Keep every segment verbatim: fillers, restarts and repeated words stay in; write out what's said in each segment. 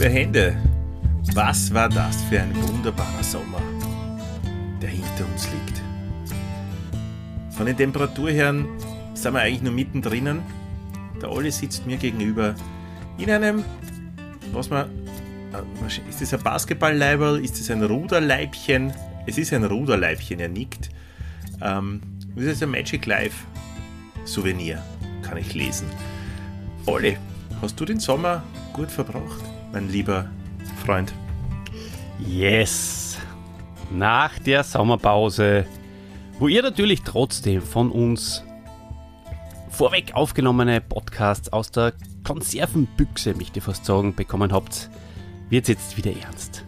liebe Hände, was war das für ein wunderbarer Sommer, der hinter uns liegt. Von den Temperaturherren sind wir eigentlich nur mittendrin. Der Olli sitzt mir gegenüber in einem, was man, ist das ein Basketball-Leiberl, ist das ein Ruderleibchen? Es ist ein Ruderleibchen, er nickt. Ähm, das ist ein Magic Life Souvenir, kann ich lesen. Olli, hast du den Sommer gut verbracht, mein lieber Freund? Yes! Nach der Sommerpause, wo ihr natürlich trotzdem von uns vorweg aufgenommene Podcasts aus der Konservenbüchse, möchte ich fast sagen, bekommen habt, wird es jetzt wieder ernst.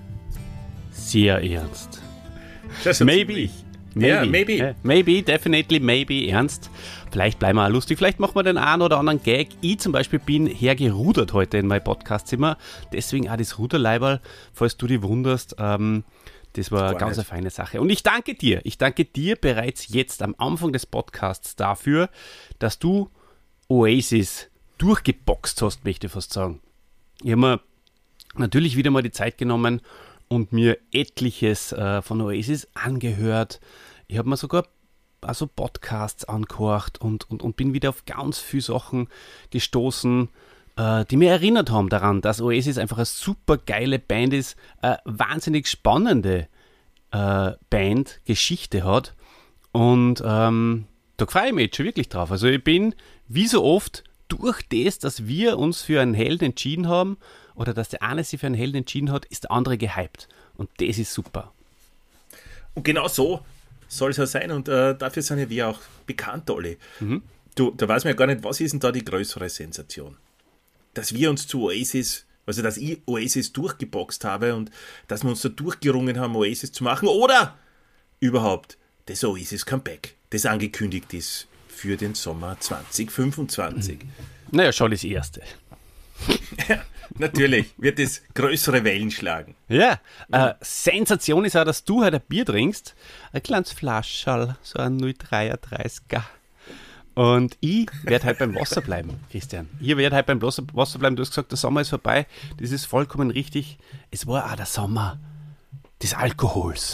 Sehr ernst. Maybe. Maybe. Ja, maybe. Yeah, maybe, definitely, maybe, ernst. Vielleicht bleiben wir auch lustig, vielleicht machen wir den einen oder anderen Gag. Ich zum Beispiel bin hergerudert heute in mein Podcastzimmer, deswegen auch das Ruderleiberl, falls du dich wunderst. Ähm, das war eine ganz eine feine Sache. Und ich danke dir, ich danke dir bereits jetzt am Anfang des Podcasts dafür, dass du Oasis durchgeboxt hast, möchte ich fast sagen. Ich habe mir natürlich wieder mal die Zeit genommen und mir etliches äh, von Oasis angehört. Ich habe mir sogar also Podcasts angehört und, und, und bin wieder auf ganz viele Sachen gestoßen, äh, die mir erinnert haben daran, dass Oasis einfach eine super geile Band ist, eine wahnsinnig spannende äh, Band, Geschichte hat. Und ähm, da freue ich mich jetzt schon wirklich drauf. Also ich bin, wie so oft, durch das, dass wir uns für einen Helden entschieden haben, oder dass der eine sich für einen Helden entschieden hat, ist der andere gehypt. Und das ist super. Und genau so soll es ja sein. Und äh, dafür sind ja wir auch bekannt, Olli. Mhm. Du, da weiß man ja gar nicht, was ist denn da die größere Sensation? Dass wir uns zu Oasis, also dass ich Oasis durchgeboxt habe und dass wir uns da durchgerungen haben, Oasis zu machen, oder überhaupt das Oasis Comeback, das angekündigt ist für den Sommer zwanzig fünfundzwanzig. Mhm. Naja, schon das Erste. Ja, natürlich wird es größere Wellen schlagen. Ja, äh, Sensation ist auch, dass du heute ein Bier trinkst. Ein kleines Flascherl, so ein null Komma dreiunddreißiger. Und ich werde halt beim Wasser bleiben, Christian. Ich werde halt beim Wasser bleiben. Du hast gesagt, der Sommer ist vorbei. Das ist vollkommen richtig. Es war auch der Sommer des Alkohols.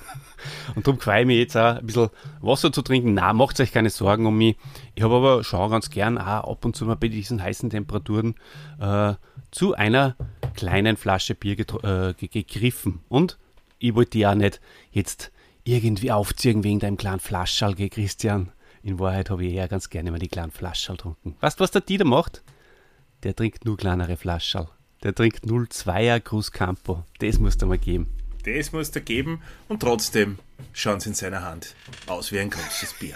Und darum freue ich mich jetzt auch ein bisschen Wasser zu trinken. Nein, macht euch keine Sorgen um mich. Ich habe aber schon ganz gern auch ab und zu mal bei diesen heißen Temperaturen äh, zu einer kleinen Flasche Bier getr- äh, gegriffen. Und ich wollte die auch nicht jetzt irgendwie aufziehen wegen deinem kleinen Flascherl, gell, Christian. In Wahrheit habe ich eher ganz gerne mal die kleinen Flascherl getrunken. Weißt du, was der Dieter macht? Der trinkt nur kleinere Flascherl. Der trinkt null Komma zweier Cruzcampo. Das musst du mal geben. Das muss er geben und trotzdem schauen sie in seiner Hand aus wie ein großes Bier.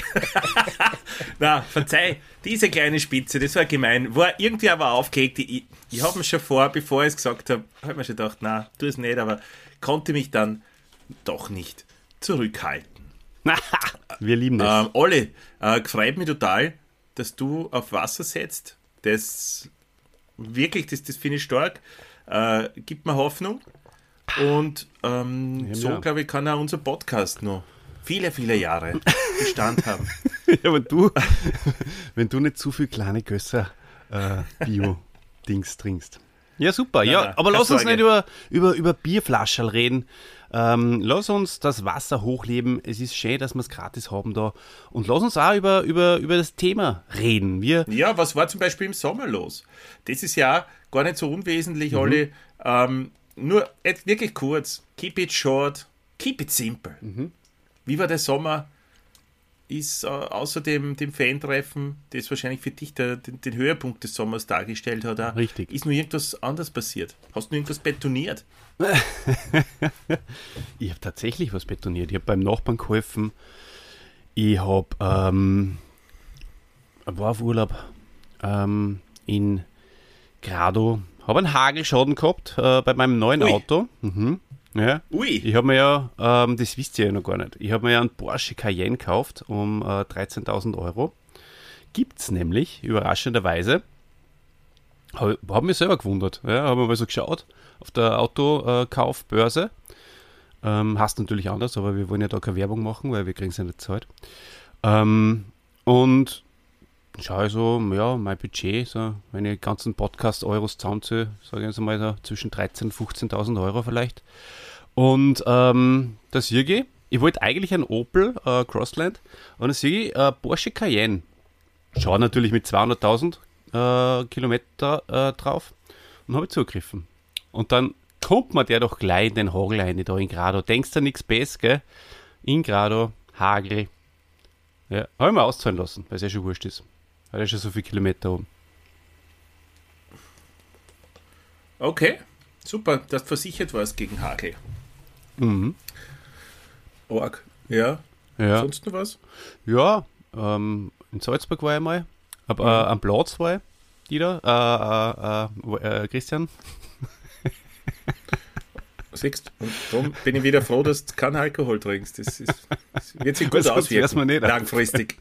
Na, verzeih, diese kleine Spitze, das war gemein, war irgendwie aber aufgeregt. Ich, ich habe mir schon vor, bevor ich es gesagt habe, habe mir schon gedacht, na, tu es nicht, aber konnte mich dann doch nicht zurückhalten. Wir lieben das. Ähm, Olli, äh, freut mich total, dass du auf Wasser setzt. Das wirklich, das, das finde ich stark. Äh, gibt mir Hoffnung. Und ähm, ja, so, ja. glaube ich, kann auch unser Podcast noch viele, viele Jahre Bestand haben. Ja, wenn du, wenn du nicht zu viel kleine Gösser äh, Bio-Dings trinkst. Ja, super. Ja, ja, nein, aber lass uns Sorge. nicht über, über, über Bierflaschen reden. Ähm, lass uns das Wasser hochleben. Es ist schön, dass wir es gratis haben da. Und lass uns auch über, über, über das Thema reden. Wir Ja, was war zum Beispiel im Sommer los? Das ist ja gar nicht so unwesentlich, Mhm. Olli. Ähm, nur jetzt wirklich kurz. Keep it short, keep it simple. Mhm. Wie war der Sommer? Ist äh, außer dem, dem Fan-Treffen, das wahrscheinlich für dich der, den, den Höhepunkt des Sommers dargestellt hat, auch, Richtig. ist nur irgendwas anderes passiert? Hast du irgendwas betoniert? Ich habe tatsächlich was betoniert. Ich habe beim Nachbarn geholfen. Ich habe ähm, war auf Urlaub ähm, in Grado. Habe einen Hagelschaden gehabt äh, bei meinem neuen Ui. Auto. Mhm. Ja. Ui! Ich habe mir ja, ähm, das wisst ihr ja noch gar nicht, ich habe mir ja einen Porsche Cayenne gekauft um äh, dreizehntausend Euro. Gibt es nämlich, überraschenderweise. Habe hab mich selber gewundert. Ja, habe mir mal so geschaut auf der Autokaufbörse. Ähm, heißt natürlich anders, aber wir wollen ja da keine Werbung machen, weil wir kriegen es ja nicht bezahlt. Ähm, und schaue ich so, ja, mein Budget, so, wenn ich die ganzen Podcast-Euros zusammenzähle, sage ich jetzt mal so zwischen dreizehn und fünfzehntausend Euro vielleicht. Und ähm, das sehe ich, ich wollte eigentlich einen Opel äh, Crossland und das sehe ich äh, Porsche Cayenne. Schaue natürlich mit zweihunderttausend äh, Kilometer äh, drauf und habe zugegriffen. Und dann kommt man der doch gleich in den Hagel rein, da in Grado. Denkst du nichts Besseres, gell? In Grado, Hagel. Ja, habe ich mir auszahlen lassen, weil es ja schon wurscht ist. Weil er schon so viele Kilometer oben. Okay, super, dass du versichert warst gegen Hagel. Mhm. Org, ja. Ja. Sonst noch was? Ja, ähm, in Salzburg war ich mal. Ab, mhm. äh, am Platz war ich, die da, äh, äh, äh, Christian. Siehst, und darum bin ich wieder froh, dass du keinen Alkohol trinkst. Das, ist, das wird sich gut auswirken, nicht langfristig.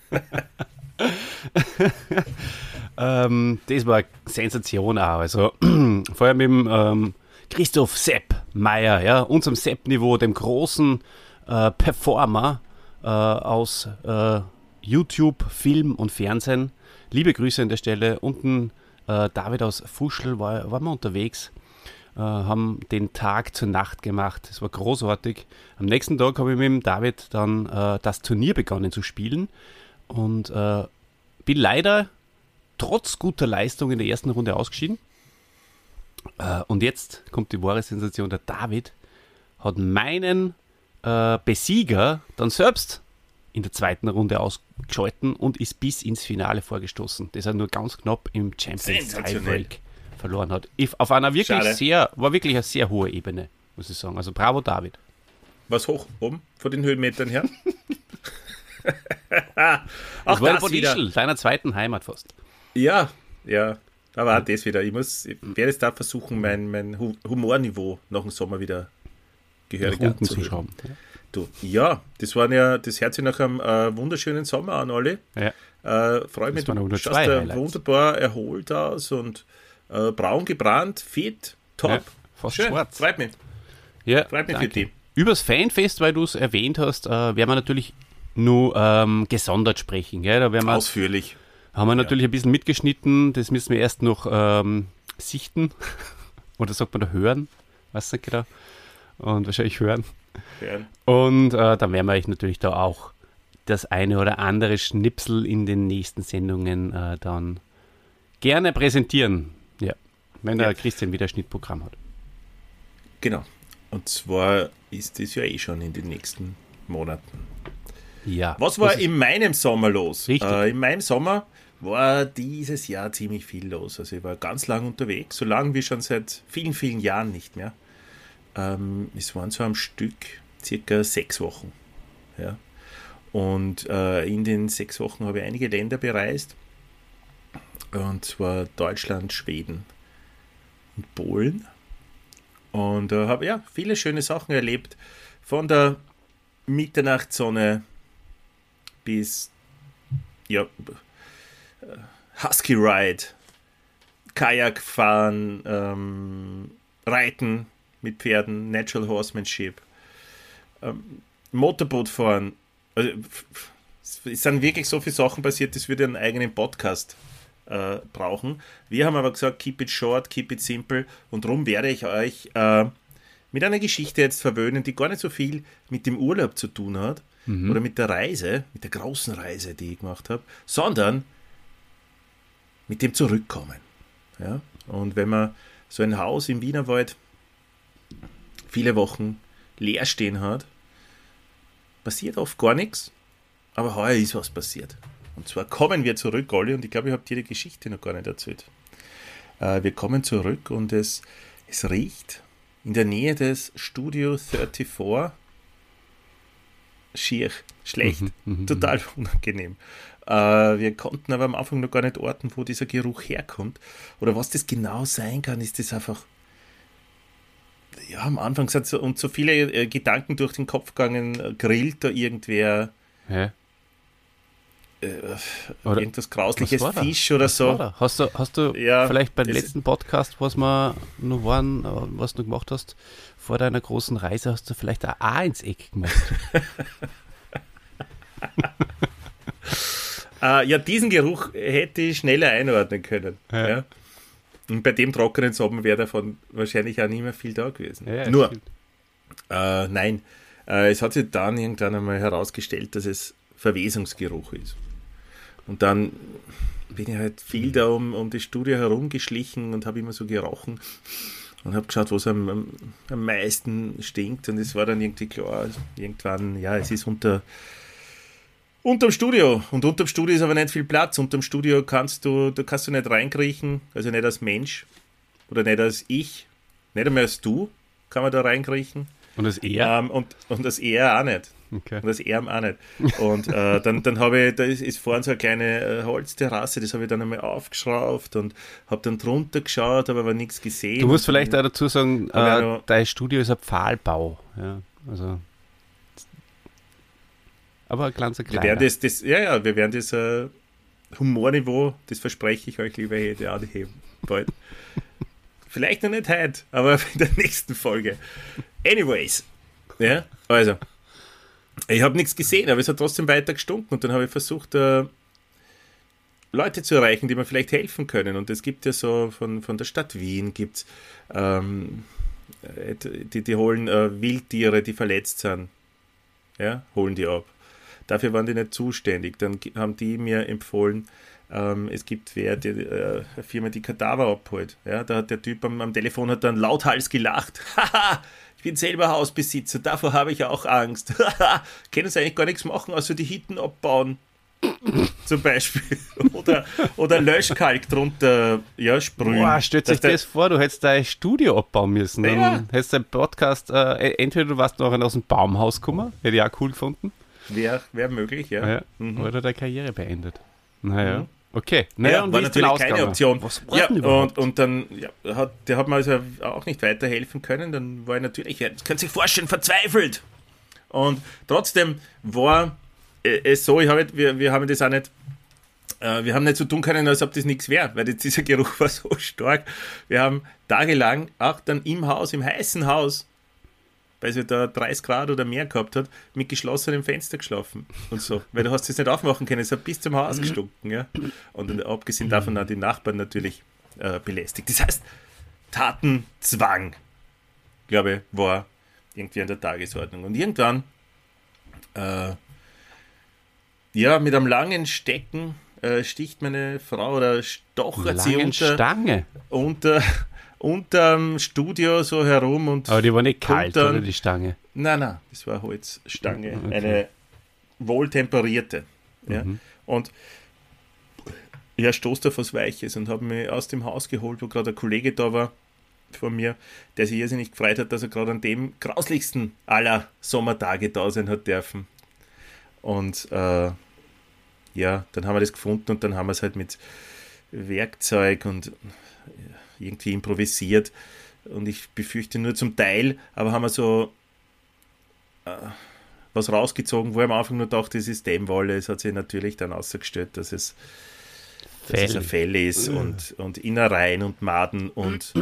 ähm, das war eine Sensation auch. Also, vor allem mit dem ähm, Christoph Sepp Meier, ja, unserem Sepp-Niveau, dem großen äh, Performer äh, aus äh, YouTube, Film und Fernsehen. Liebe Grüße an der Stelle. Unten äh, David aus Fuschl war, waren wir unterwegs. Uh, haben den Tag zur Nacht gemacht. Es war großartig. Am nächsten Tag habe ich mit dem David dann uh, das Turnier begonnen zu spielen und uh, bin leider trotz guter Leistung in der ersten Runde ausgeschieden. Uh, und jetzt kommt die wahre Sensation. Der David hat meinen uh, Besieger dann selbst in der zweiten Runde ausgeschalten und ist bis ins Finale vorgestoßen. Das hat nur ganz knapp im Champions Tiebreak verloren hat. Auf einer wirklich Schade. sehr, war wirklich eine sehr hohe Ebene, muss ich sagen. Also bravo David. Was hoch oben von den Höhenmetern her? Auch das war das wieder. Ischl, deiner zweiten Heimat fast. Ja, ja, da war das wieder. Ich muss, ich werde jetzt da versuchen, mein, mein Humorniveau nach dem Sommer wieder gehörig anzuheben. Ja. Du, ja, das war ja, das hört sich nach einem äh, wunderschönen Sommer an alle. Ja. Äh, Freue mich, du schaust da wunderbar erholt aus und Äh, braun gebrannt, fit, top. Ja, fast schön, schwarz. Freut mich. Ja, freut mich danke. für die. Übers Fanfest, weil du es erwähnt hast, äh, werden wir natürlich nur ähm, gesondert sprechen. Gell? Da werden wir, ausführlich. Haben wir natürlich ja. ein bisschen mitgeschnitten, das müssen wir erst noch ähm, sichten. Oder sagt man da hören? Weiß nicht genau. Und wahrscheinlich hören. hören. Und äh, dann werden wir euch natürlich da auch das eine oder andere Schnipsel in den nächsten Sendungen äh, dann gerne präsentieren. Ja, wenn der ja. Christian wieder Schnittprogramm hat. Genau. Und zwar ist das ja eh schon in den nächsten Monaten. Ja. Was war in meinem Sommer los? Richtig. Äh, in meinem Sommer war dieses Jahr ziemlich viel los. Also ich war ganz lang unterwegs, so lange wie schon seit vielen, vielen Jahren nicht mehr. Ähm, es waren so am Stück circa sechs Wochen. Ja. Und äh, in den sechs Wochen habe ich einige Länder bereist. Und zwar Deutschland, Schweden und Polen. Und äh, habe ja viele schöne Sachen erlebt. Von der Mitternachtssonne bis ja, Husky Ride, Kajak fahren, ähm, Reiten mit Pferden, Natural Horsemanship, ähm, Motorboot fahren. Also, es sind wirklich so viele Sachen passiert, das würde einen eigenen Podcast Äh, brauchen. Wir haben aber gesagt, keep it short, keep it simple und darum werde ich euch äh, mit einer Geschichte jetzt verwöhnen, die gar nicht so viel mit dem Urlaub zu tun hat mhm. oder mit der Reise, mit der großen Reise, die ich gemacht habe, sondern mit dem Zurückkommen. Ja? Und wenn man so ein Haus im Wienerwald viele Wochen leer stehen hat, passiert oft gar nichts, aber heuer ist was passiert. Und zwar kommen wir zurück, Olli, und ich glaube, ich habe dir die Geschichte noch gar nicht erzählt. Äh, wir kommen zurück und es, es riecht in der Nähe des Studio vierundvierzig schier, schlecht, mhm, total unangenehm. Äh, wir konnten aber am Anfang noch gar nicht orten, wo dieser Geruch herkommt. Oder was das genau sein kann, ist das einfach... Ja, am Anfang sind so, uns so viele äh, Gedanken durch den Kopf gegangen, äh, grillt da irgendwer... Hä? Oder irgendwas Grausliches, Fisch oder was so. Hast du, hast du ja, vielleicht beim letzten Podcast, was wir noch waren, was du gemacht hast, vor deiner großen Reise, hast du vielleicht ein A ins Eck gemacht? Äh, ja, diesen Geruch hätte ich schneller einordnen können. Ja. Ja. Und bei dem trockenen Sommer wäre davon wahrscheinlich auch nicht mehr viel da gewesen. Ja, Nur, äh, nein, äh, es hat sich dann irgendwann einmal herausgestellt, dass es Verwesungsgeruch ist. Und dann bin ich halt viel da um, um das Studio herumgeschlichen und habe immer so gerochen und habe geschaut, wo es am, am, am meisten stinkt. Und es war dann irgendwie klar, irgendwann, ja, es ist unter unterm Studio. Und unterm Studio ist aber nicht viel Platz. Unterm Studio kannst du, da kannst du nicht reinkriechen, also nicht als Mensch oder nicht als ich, nicht einmal als du kann man da reinkriechen. Und das Er? Ähm, und, und das Er auch nicht. Okay. Und das Erm auch nicht. Und äh, dann, dann habe ich, da ist, ist vorhin so eine kleine äh, Holzterrasse, das habe ich dann einmal aufgeschraubt und habe dann drunter geschaut, habe aber nichts gesehen. Du musst vielleicht auch dazu sagen, äh, noch, dein Studio ist ein Pfahlbau. Ja, also. Aber ein kleiner wir werden das, das, ja, ja, wir werden das äh, Humorniveau, das verspreche ich euch, lieber Hede, anheben. Bald. Vielleicht noch nicht heute, aber in der nächsten Folge. Anyways. Ja, also. Ich habe nichts gesehen, aber es hat trotzdem weiter gestunken und dann habe ich versucht, äh, Leute zu erreichen, die mir vielleicht helfen können. Und es gibt ja so von, von der Stadt Wien gibt's ähm, die, die holen äh, Wildtiere, die verletzt sind. Ja, holen die ab. Dafür waren die nicht zuständig. Dann haben die mir empfohlen, ähm, es gibt wer, die, äh, eine Firma, die Kadaver abholt. Ja, da hat der Typ am, am Telefon hat dann lauthals gelacht. Haha! Ich bin selber Hausbesitzer, davor habe ich auch Angst. Können Sie eigentlich gar nichts machen, außer die Hitten abbauen. Zum Beispiel. Oder, oder Löschkalk drunter ja, sprühen. Boah, stellt sich das vor, du hättest dein Studio abbauen müssen. Dann ja. hättest du einen Podcast, äh, entweder du warst noch aus dem Baumhaus gekommen, hätte ich auch cool gefunden. Wäre wär möglich, ja. ja. Mhm. Oder deine Karriere beendet. Naja. Mhm. Okay, naja, ja, und war natürlich keine Option. Was war ja, denn überhaupt? Und, und dann, ja, hat, der hat mir also auch nicht weiterhelfen können. Dann war ich natürlich, ja, das können Sie sich vorstellen, verzweifelt. Und trotzdem war äh, es so, ich hab, wir, wir haben das auch nicht, äh, wir haben nicht so tun können, als ob das nichts wäre, weil das, dieser Geruch war so stark. Wir haben tagelang auch dann im Haus, im heißen Haus, weil sie da dreißig Grad oder mehr gehabt hat, mit geschlossenem Fenster geschlafen und so. Weil du hast das nicht aufmachen können, es hat bis zum Haus gestunken. Ja? Und abgesehen davon haben die Nachbarn natürlich äh, belästigt. Das heißt, Tatenzwang, glaube ich, war irgendwie an der Tagesordnung. Und irgendwann, äh, ja, mit einem langen Stecken äh, sticht meine Frau oder stochert sie unter... Stange? unter unterm Studio so herum und... Aber die war nicht kalt, dann, oder die Stange? Nein, nein, das war Holzstange, okay. Eine wohltemperierte. Ja. Mhm. Und ja, stoßt auf was Weiches und habe mich aus dem Haus geholt, wo gerade ein Kollege da war von mir, der sich irrsinnig gefreut hat, dass er gerade an dem grauslichsten aller Sommertage da sein hat dürfen. Und äh, ja, dann haben wir das gefunden und dann haben wir es halt mit Werkzeug und irgendwie improvisiert und ich befürchte nur zum Teil, aber haben wir so äh, was rausgezogen, wo ich am Anfang nur dachte, das ist Dämmwolle. Es hat sich natürlich dann ausgestellt, dass es, dass es ein Fell ist und, und Innereien und Maden und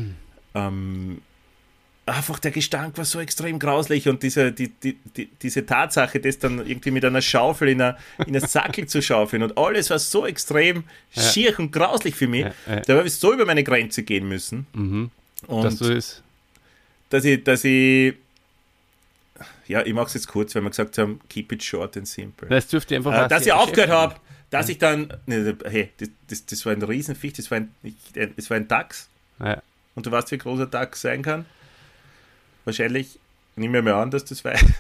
ähm, einfach der Gestank war so extrem grauslich und diese, die, die, die, diese Tatsache, das dann irgendwie mit einer Schaufel in einen in Sackel zu schaufeln und alles war so extrem ja. schier und grauslich für mich, ja, ja. da habe ich so über meine Grenze gehen müssen. Mhm. Und dass du es dass ich, dass ich ja, ich mache es jetzt kurz, weil wir gesagt haben, keep it short and simple. Das dürfte einfach äh, dass ich aufgehört habe, dass ja. ich dann, ne, hey, das, das, das war ein Riesenviech, das war ein, das war ein Dachs. Ja. Und du weißt, wie groß ein Dachs sein kann? Wahrscheinlich, nimm mir mal an, dass du das weißt.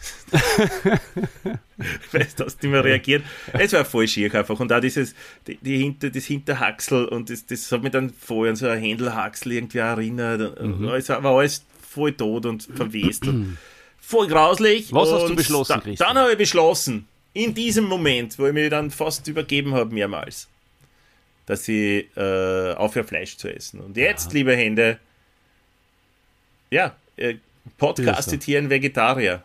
Weißt du, dass nicht mehr reagiert. Es war voll schier einfach. Und auch dieses, die, die Hinter, das Hinterhaxel und das, das hat mich dann voll an so ein Händelhaxel irgendwie erinnert. Mhm. Es war alles voll tot und verwest. Und voll grauslich. Was und hast du beschlossen, da, Christian? Dann habe ich beschlossen, in diesem Moment, wo ich mich dann fast übergeben habe mehrmals, dass ich äh, aufhöre, Fleisch zu essen. Und jetzt, ja. liebe Hände, ja, äh, podcastet hier ein Vegetarier.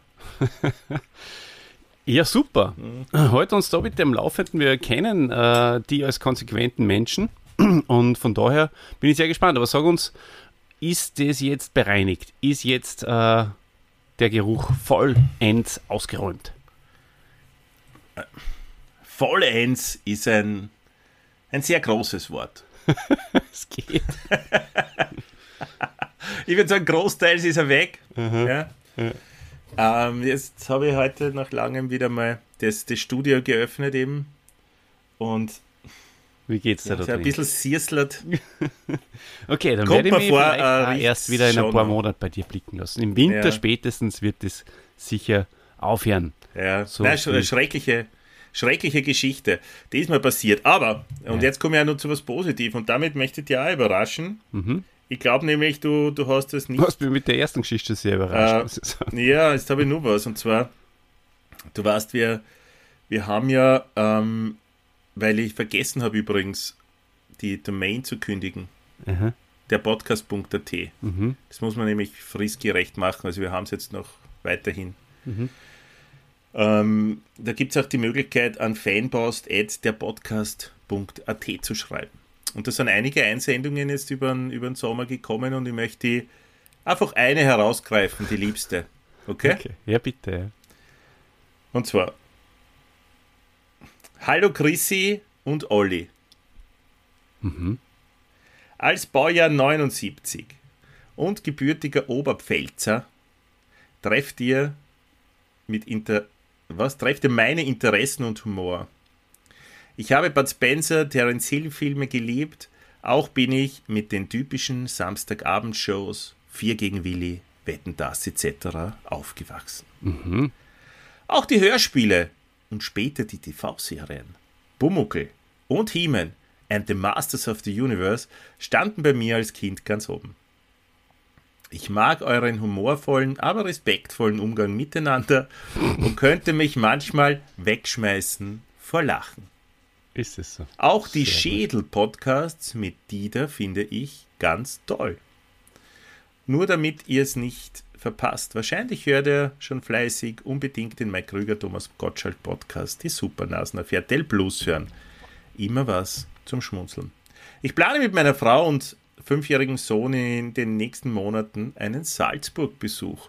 Ja, super. Mhm. Heute uns da mit dem Laufenden. Wir kennen äh, die als konsequenten Menschen und von daher bin ich sehr gespannt. Aber sag uns, ist das jetzt bereinigt? Ist jetzt äh, der Geruch vollends ausgeräumt? vollends ist ein, ein sehr großes Wort. Es geht. Ich würde sagen, großteils ist er weg. Aha. Ja. Ja. Ähm, jetzt habe ich heute nach langem wieder mal das, das Studio geöffnet eben. Und Wie geht's dir da so ein drin? bisschen sierslert. Okay, dann Kommt werde ich mir mich vor, vielleicht äh, auch riecht's erst wieder in ein schon paar noch. Monaten bei dir blicken lassen. Im Winter Ja. spätestens wird es sicher aufhören. Ja, So Nein, sch viel. schreckliche, schreckliche Geschichte. Die ist mal passiert. Aber, und Ja. jetzt komme ich ja noch zu was Positivem. Und damit möchte ich dich auch überraschen. Mhm. Ich glaube nämlich, du, du hast das nicht. Du hast mich mit der ersten Geschichte sehr überrascht. Äh, muss ich sagen. Ja, jetzt habe ich nur was. Und zwar, du weißt, wir, wir haben ja, ähm, weil ich vergessen habe übrigens, die Domain zu kündigen, Aha. der podcast punkt a t. Mhm. Das muss man nämlich fristgerecht machen. Also wir haben es jetzt noch weiterhin. Mhm. Ähm, da gibt es auch die Möglichkeit, an fanpost at der podcast punkt a t zu schreiben. Und da sind einige Einsendungen jetzt über den, über den Sommer gekommen und ich möchte die einfach eine herausgreifen, die liebste. Okay? Okay. Ja, bitte. Ja. Und zwar: Hallo Chrissy und Olli. Mhm. Als Baujahr neunundsiebzig und gebürtiger Oberpfälzer trefft ihr mit Inter was trefft ihr meine Interessen und Humor. Ich habe Bud Spencer, Terence Hill Filme geliebt, auch bin ich mit den typischen Samstagabendshows Vier gegen Willi, Wetten, das et cetera aufgewachsen. Mhm. Auch die Hörspiele und später die T V-Serien Pumuckl und He-Man and the Masters of the Universe standen bei mir als Kind ganz oben. Ich mag euren humorvollen, aber respektvollen Umgang miteinander und könnte mich manchmal wegschmeißen vor Lachen. Ist es so? Auch die Sehr gut. Schädel-Podcasts mit Dieter finde ich ganz toll. Nur damit ihr es nicht verpasst. Wahrscheinlich hört ihr schon fleißig unbedingt den Mike Krüger, Thomas Gottschalk Podcast, die Supernasen auf R T L Plus hören. Immer was zum Schmunzeln. Ich plane mit meiner Frau und fünfjährigen Sohn in den nächsten Monaten einen Salzburg-Besuch.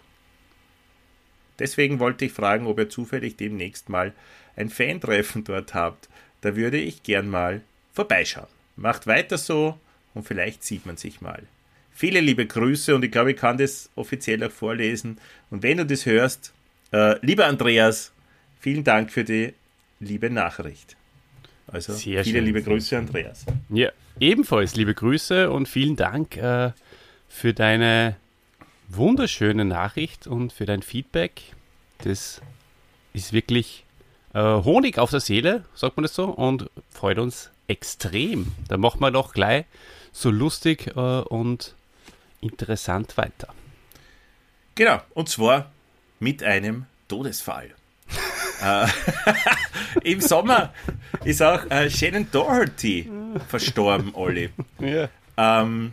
Deswegen wollte ich fragen, ob ihr zufällig demnächst mal ein Fan-Treffen dort habt. Da würde ich gern mal vorbeischauen. Macht weiter so und vielleicht sieht man sich mal. Viele liebe Grüße und ich glaube, ich kann das offiziell auch vorlesen. Und wenn du das hörst, äh, lieber Andreas, vielen Dank für die liebe Nachricht. Also Sehr viele schön, liebe sehr Grüße, Andreas. Ja, ebenfalls liebe Grüße und vielen Dank äh, für deine wunderschöne Nachricht und für dein Feedback. Das ist wirklich äh, Honig auf der Seele, sagt man das so, und freut uns extrem. Da machen wir doch gleich so lustig äh, und interessant weiter. Genau, und zwar mit einem Todesfall. äh, Im Sommer ist auch äh, Shannon Doherty verstorben, Olli. Ja. Ähm,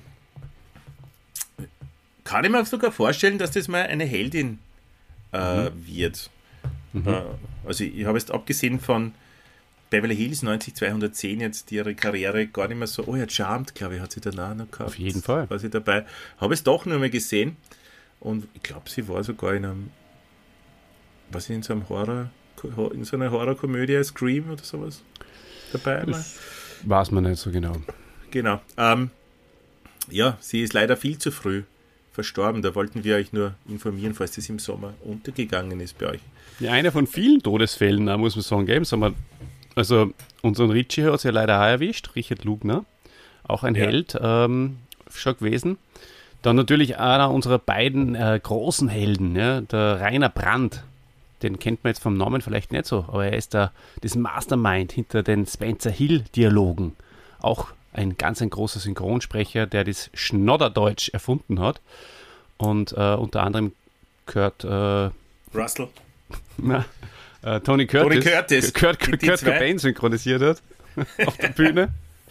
kann ich mir sogar vorstellen, dass das mal eine Heldin äh, mhm. wird. Mhm. Äh, also ich habe jetzt abgesehen von Beverly Hills neunzig zweihundertzehn jetzt ihre Karriere gar nicht mehr so, oh ja, Charmed, glaube ich, hat sie danach noch gehabt. Auf jeden Fall. War sie dabei. Habe es doch nur mal gesehen und ich glaube, sie war sogar in einem, was in so einem Horror, in so einer Horrorkomödie, Scream oder sowas dabei. Das weiß man nicht so genau. Genau. Ähm, ja, sie ist leider viel zu früh verstorben. Da wollten wir euch nur informieren, falls das im Sommer untergegangen ist bei euch. Ja, einer von vielen Todesfällen, da muss man sagen, gell, im Sommer. Also, unseren Richie hat es ja leider auch erwischt, Richard Lugner, auch ein Ja. Held ähm, schon gewesen. Dann natürlich einer unserer beiden äh, großen Helden, ja, der Rainer Brandt. Den kennt man jetzt vom Namen vielleicht nicht so, aber er ist der, das Mastermind hinter den Spencer Hill-Dialogen. Auch ein ganz ein großer Synchronsprecher, der das Schnodderdeutsch erfunden hat. Und äh, unter anderem gehört äh, Russell. na, äh, Tony Curtis, Tony Curtis. Kurt, Die- Kurt, die Kurt zwei. Cobain synchronisiert hat auf der Bühne.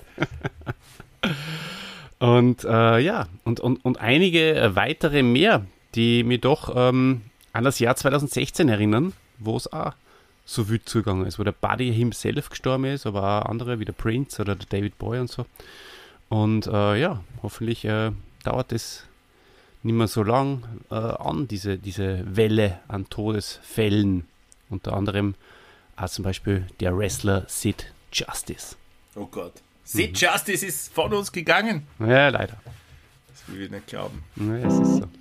Und äh, ja, und, und, und einige weitere mehr, die mich doch ähm, an das Jahr zweitausendsechzehn erinnern, wo es auch so wild zugegangen ist, wo der Buddy himself gestorben ist, aber auch andere wie der Prince oder der David Bowie und so. Und äh, ja, hoffentlich äh, dauert es nicht mehr so lang äh, an, diese, diese Welle an Todesfällen. Unter anderem auch zum Beispiel der Wrestler Sid Justice. Oh Gott. Sid mhm. Justice ist von uns gegangen. Ja, leider. Das will ich nicht glauben. Ja, es ist so.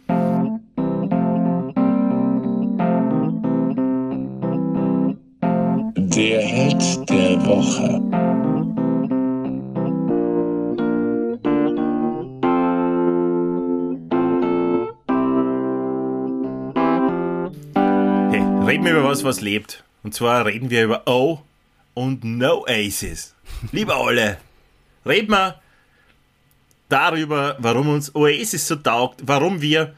Der Held der Woche. Hey, reden wir über was, was lebt. Und zwar reden wir über O und No Oasis. Liebe alle, reden wir darüber, warum uns Oasis so taugt, warum wir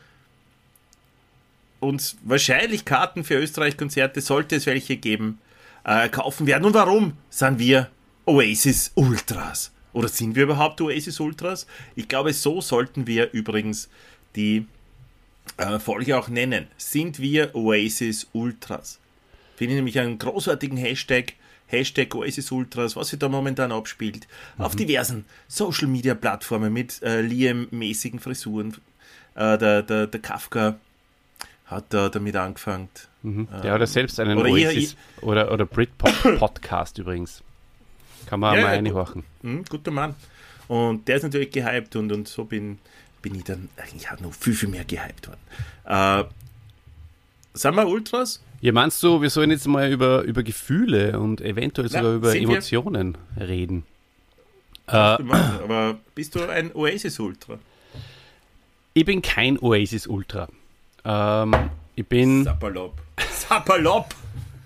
uns wahrscheinlich Karten für Österreich-Konzerte, sollte es welche geben, äh, kaufen werden. Und warum sind wir Oasis Ultras? Oder sind wir überhaupt Oasis Ultras? Ich glaube, so sollten wir übrigens die äh, Folge auch nennen. Sind wir Oasis Ultras? Finde ich nämlich einen großartigen Hashtag, Hashtag Oasis Ultras, was sich da momentan abspielt. Mhm. Auf diversen Social-Media-Plattformen mit äh, Liam-mäßigen Frisuren. Äh, der, der, der Kafka hat da damit angefangen. Mhm. Der ähm, hat selbst einen oder Oasis ich, oder, oder Britpop-Podcast übrigens. Kann man ja, mal reinhorchen. Gut, guter Mann. Und der ist natürlich gehypt und, und so bin, bin ich dann eigentlich auch noch viel, viel mehr gehypt worden. Äh, sind wir Ultras? Ja, meinst du, wir sollen jetzt mal über, über Gefühle und eventuell sogar Na, über Emotionen wir? reden? Äh, aber bist du ein Oasis-Ultra? Ich bin kein Oasis-Ultra. Ähm, ich bin... Sapperlob. Sapperlob!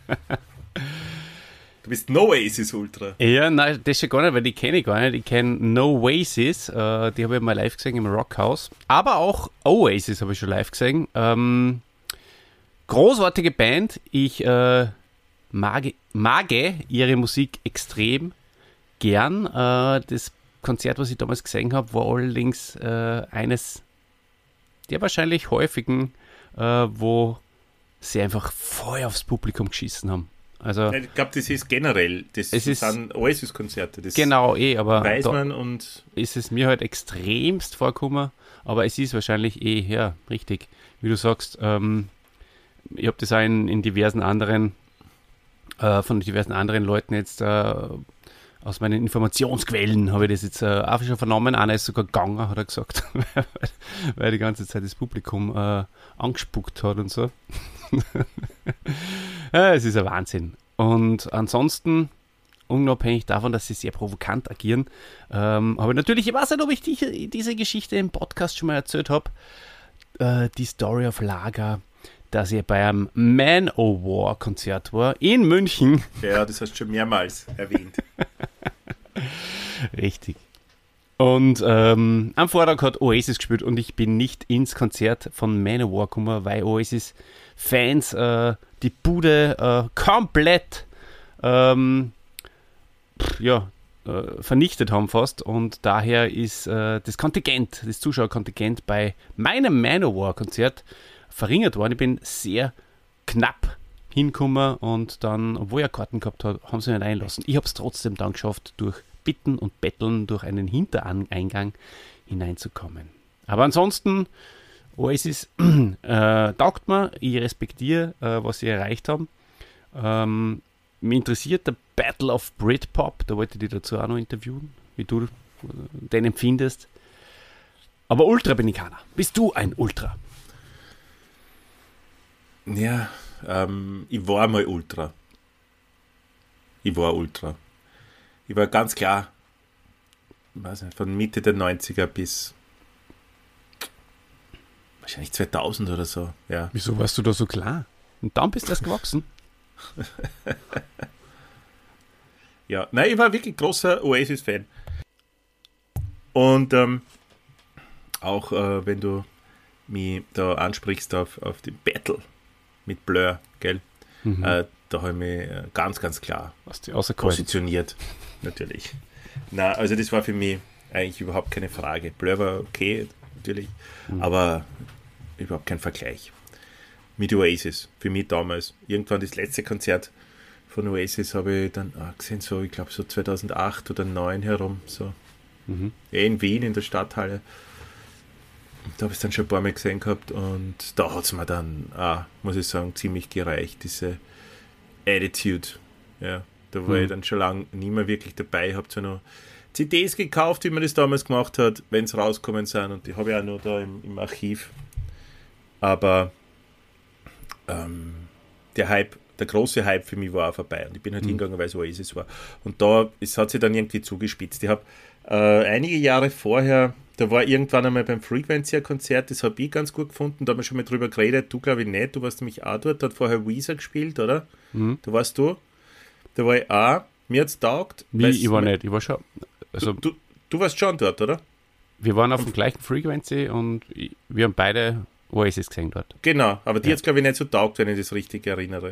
Du bist No Oasis-Ultra. Ja, nein, das schon gar nicht, weil die kenne ich gar nicht. Ich kenne No Oasis, äh, die habe ich mal live gesehen im Rockhaus. Aber auch Oasis habe ich schon live gesehen. Ähm... Großartige Band. Ich äh, mag, mag ihre Musik extrem gern. Äh, das Konzert, was ich damals gesehen habe, war allerdings äh, eines der wahrscheinlich häufigen, äh, wo sie einfach voll aufs Publikum geschissen haben. Also, ich glaube, das ist generell, das es ist, sind Oasis-Konzerte. Genau, eh, aber weiß man und ist es mir halt extremst vorgekommen, aber es ist wahrscheinlich eh, ja, richtig, wie du sagst, ähm, ich habe das auch in, in diversen anderen, äh, von diversen anderen Leuten jetzt äh, aus meinen Informationsquellen habe ich das jetzt äh, auch schon vernommen. Einer ist sogar gegangen, hat er gesagt, weil er die ganze Zeit das Publikum äh, angespuckt hat und so. Ja, es ist ein Wahnsinn. Und ansonsten, unabhängig davon, dass sie sehr provokant agieren, ähm, habe ich natürlich, ich weiß nicht, ob ich die, diese Geschichte im Podcast schon mal erzählt habe, äh, die Story of Lager, dass ich bei einem Man-O-War-Konzert war in München. Ja, das hast du schon mehrmals erwähnt. Richtig. Und ähm, am Vortag hat Oasis gespielt und ich bin nicht ins Konzert von Man-O-War gekommen, weil Oasis-Fans äh, die Bude äh, komplett ähm, pff, ja, äh, vernichtet haben fast. Und daher ist äh, das Kontingent, das Zuschauerkontingent bei meinem Man-O-War-Konzert verringert worden. Ich bin sehr knapp hingekommen und dann, obwohl er Karten gehabt hat, haben sie mich nicht einlassen. Ich habe es trotzdem dann geschafft, durch Bitten und Betteln durch einen Hintereingang hineinzukommen. Aber ansonsten, Oasis äh, taugt mir, ich respektiere, äh, was sie erreicht haben. Ähm, mich interessiert der Battle of Britpop, da wollte ich dich dazu auch noch interviewen, wie du äh, den empfindest. Aber Ultra bin ich keiner. Bist du ein Ultra? Ja, ähm, ich war mal Ultra. Ich war Ultra. Ich war ganz klar, ich weiß nicht, von Mitte der neunziger bis wahrscheinlich zweitausend oder so. Ja. Wieso warst du da so klar? Und dann bist du erst gewachsen. Ja, nein, ich war wirklich großer Oasis-Fan. Und ähm, auch äh, wenn du mich da ansprichst auf, auf die Battle mit Blur, gell? Mhm. Äh, da habe ich mich ganz, ganz klar positioniert. Natürlich. Na, also das war für mich eigentlich überhaupt keine Frage. Blur war okay, natürlich, mhm. aber überhaupt kein Vergleich. Mit Oasis, für mich damals. Irgendwann das letzte Konzert von Oasis habe ich dann ah, gesehen, so ich glaube so zweitausendacht oder zweitausendneun herum, so mhm. in Wien in der Stadthalle. Da habe ich es dann schon ein paar Mal gesehen gehabt und da hat es mir dann, ah, muss ich sagen, ziemlich gereicht, diese Attitude Ja, da war Hm. ich dann schon lange nicht mehr wirklich dabei. Ich habe zwar noch C Ds gekauft, wie man das damals gemacht hat, wenn es rauskommen sind, und die habe ich auch noch da im, im Archiv. Aber ähm, der Hype, der große Hype für mich war auch vorbei, und ich bin halt Mhm. hingegangen, weil es Oasis war. Und da es hat sich dann irgendwie zugespitzt. Ich habe äh, einige Jahre vorher, da war irgendwann einmal beim Frequency ein Konzert, das habe ich ganz gut gefunden, da haben wir schon mal drüber geredet, du glaube ich nicht, du warst nämlich auch dort, da hat vorher Weezer gespielt, oder? Mhm. Da warst du, da war ich auch, mir hat es taugt. Wie, weil's- ich war nicht, ich war schon. Also, Du, du, du warst schon dort, oder? wir waren auf dem gleichen Frequency und ich- wir haben beide Oasis gesehen dort. Genau, aber die Ja. hat es glaube ich nicht so taugt, wenn ich das richtig erinnere.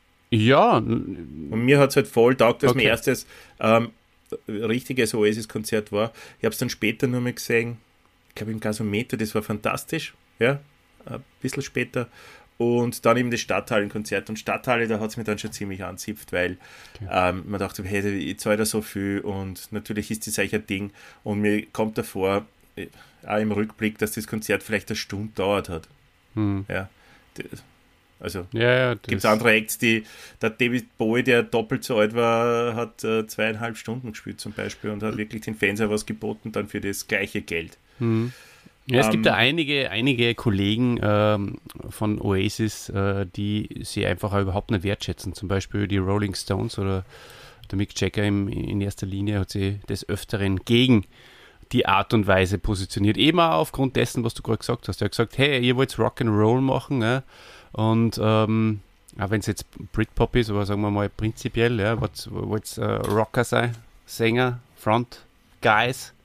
Ja, n- Und mir hat es halt voll taugt, dass Okay. mein erstes ähm, richtiges Oasis-Konzert war. Ich habe es dann später nur mal gesehen, ich glaube im Gasometer, das war fantastisch, ja, ein bisschen später. Und dann eben das Stadthallenkonzert. Und Stadthalle, da hat es mir dann schon ziemlich anzipft, weil Okay. ähm, man dachte, hey, ich zahle da so viel, und natürlich ist das eigentlich ein Ding. Und mir kommt davor, äh, auch im Rückblick, dass das Konzert vielleicht eine Stunde dauert hat. hm. Ja, das, also ja, ja. gibt es das- andere Acts, die, der David Bowie, der doppelt so alt war, hat äh, zweieinhalb Stunden gespielt zum Beispiel und hat wirklich den Fans auch was geboten dann für das gleiche Geld. Hm. Ja, es Ähm, gibt ja einige, einige Kollegen ähm, von Oasis, äh, die sie einfach auch überhaupt nicht wertschätzen. Zum Beispiel die Rolling Stones oder der Mick Jagger im, in erster Linie hat sie des Öfteren gegen die Art und Weise positioniert. Eben auch aufgrund dessen, was du gerade gesagt hast. Er hat gesagt, hey, ihr wollt Rock'n'Roll machen, ja? Und ähm, auch wenn es jetzt Britpop ist, aber sagen wir mal prinzipiell, ja, wollt äh, Rocker sein, Sänger, Front, Guys.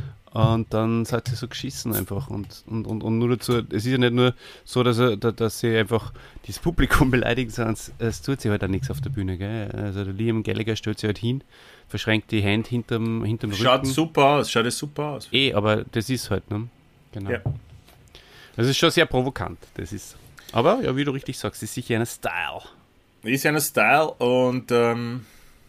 Und dann seid ihr so geschissen einfach. Und, und, und, und nur dazu, es ist ja nicht nur so, dass, er, da- dass sie einfach das Publikum beleidigen, sondern es, es tut sich halt auch nichts auf der Bühne. Gell? Also der Liam Gallagher stellt sich halt hin, verschränkt die Hände hinterm, hinterm Schaut Rücken. super aus, schaut es super aus. Eh, aber das ist halt, ne? Genau. Ja. Das ist schon sehr provokant, das ist. Aber, ja, wie du richtig sagst, ist sicher ein Style. Ist ja ein Style, und ähm,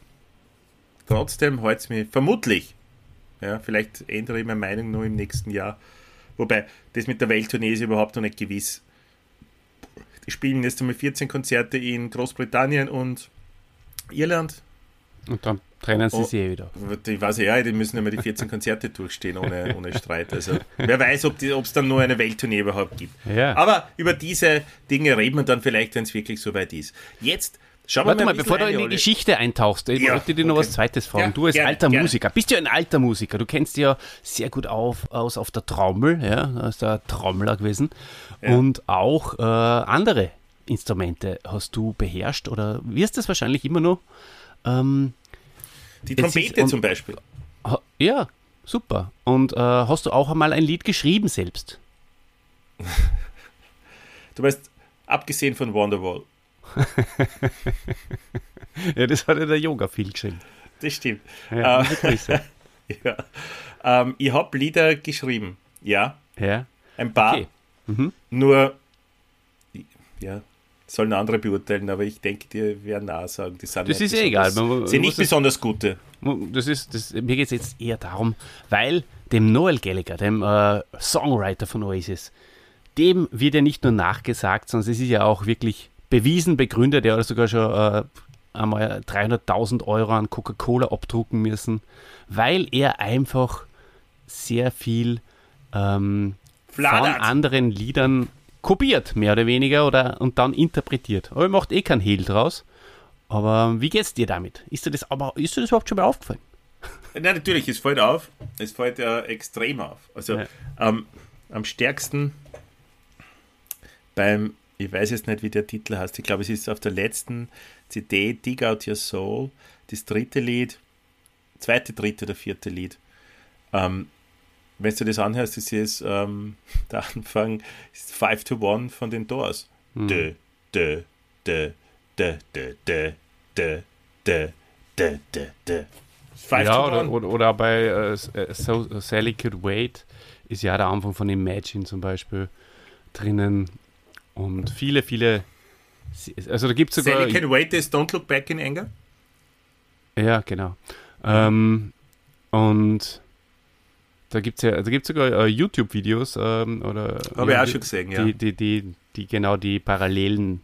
trotzdem hält es mich vermutlich. Ja, vielleicht ändere ich meine Meinung noch im nächsten Jahr. Wobei, das mit der Welttournee ist überhaupt noch nicht gewiss. Die spielen jetzt einmal vierzehn Konzerte in Großbritannien und Irland. Und dann trennen sie Oh. sich eh wieder. Ich weiß ja, die müssen immer die vierzehn Konzerte durchstehen ohne, ohne Streit. Also wer weiß, ob es dann nur eine Welttournee überhaupt gibt. Ja. Aber über diese Dinge reden wir dann vielleicht, wenn es wirklich soweit ist. Jetzt schauen Warte wir mal, ein bisschen bevor du rein, in die Olli. Geschichte eintauchst, ich Ja, wollte dir noch okay. was Zweites fragen. Ja, Du als gerne, alter gerne. Musiker, bist ja ein alter Musiker, du kennst dich ja sehr gut auf, aus auf der Trommel, ja, du bist der Trommler gewesen. Ja. Und auch äh, andere Instrumente hast du beherrscht oder wirst das wahrscheinlich immer noch? Ähm, Die Jetzt Trompete ist- und- zum Beispiel. ha- ja, super. Und äh, hast du auch einmal ein Lied geschrieben selbst? Du weißt, abgesehen von Wonderwall. Ja, das hat ja der Yoga viel geschrieben. Das stimmt. Ja, Äh, liebe Grüße. ja. ähm, ich habe Lieder geschrieben. Ja, Ja, ein paar. okay. Mhm. Nur, ja, sollen andere beurteilen, aber ich denke, die werden auch sagen, die sind Das nicht ist eh egal. besonders- Man- man sind muss nicht es- besonders gute. Das ist, das, mir geht es jetzt eher darum, weil dem Noel Gallagher, dem äh, Songwriter von Oasis, dem wird ja nicht nur nachgesagt, sondern es ist ja auch wirklich bewiesen, begründet. Er hat sogar schon äh, einmal dreihunderttausend Euro an Coca-Cola abdrucken müssen, weil er einfach sehr viel ähm, von Fladert. anderen Liedern kopiert, mehr oder weniger, oder und dann interpretiert. Aber er macht eh keinen Hehl draus. Aber wie geht's dir damit? Ist dir das aber ist dir das überhaupt schon mal aufgefallen? Nein, natürlich, es fällt auf. Es fällt ja extrem auf. Also Ja. ähm, am stärksten beim, ich weiß jetzt nicht, wie der Titel heißt, ich glaube, es ist auf der letzten C D, Dig Out Your Soul, das dritte Lied, zweite, dritte oder vierte Lied. Ähm, wenn du das anhörst, ist es ähm, der Anfang ist five to one von den Doors. Mhm. Dö, dö, dö, dö, dö, dö, dö, dö, dö, dö, dö. Five Ja, to oder, one. oder, oder bei äh, S- äh, so, Sally Could Wait ist ja der Anfang von Imagine zum Beispiel drinnen. Und viele, viele. Also da gibt es sogar. Sally Can Wait is Don't Look Back in Anger. Ja, genau. Ähm, und da gibt es ja, da gibt's sogar äh, YouTube-Videos ähm, oder Habe ich ja, auch schon gesehen, ja. die, die, die, die genau die Parallelen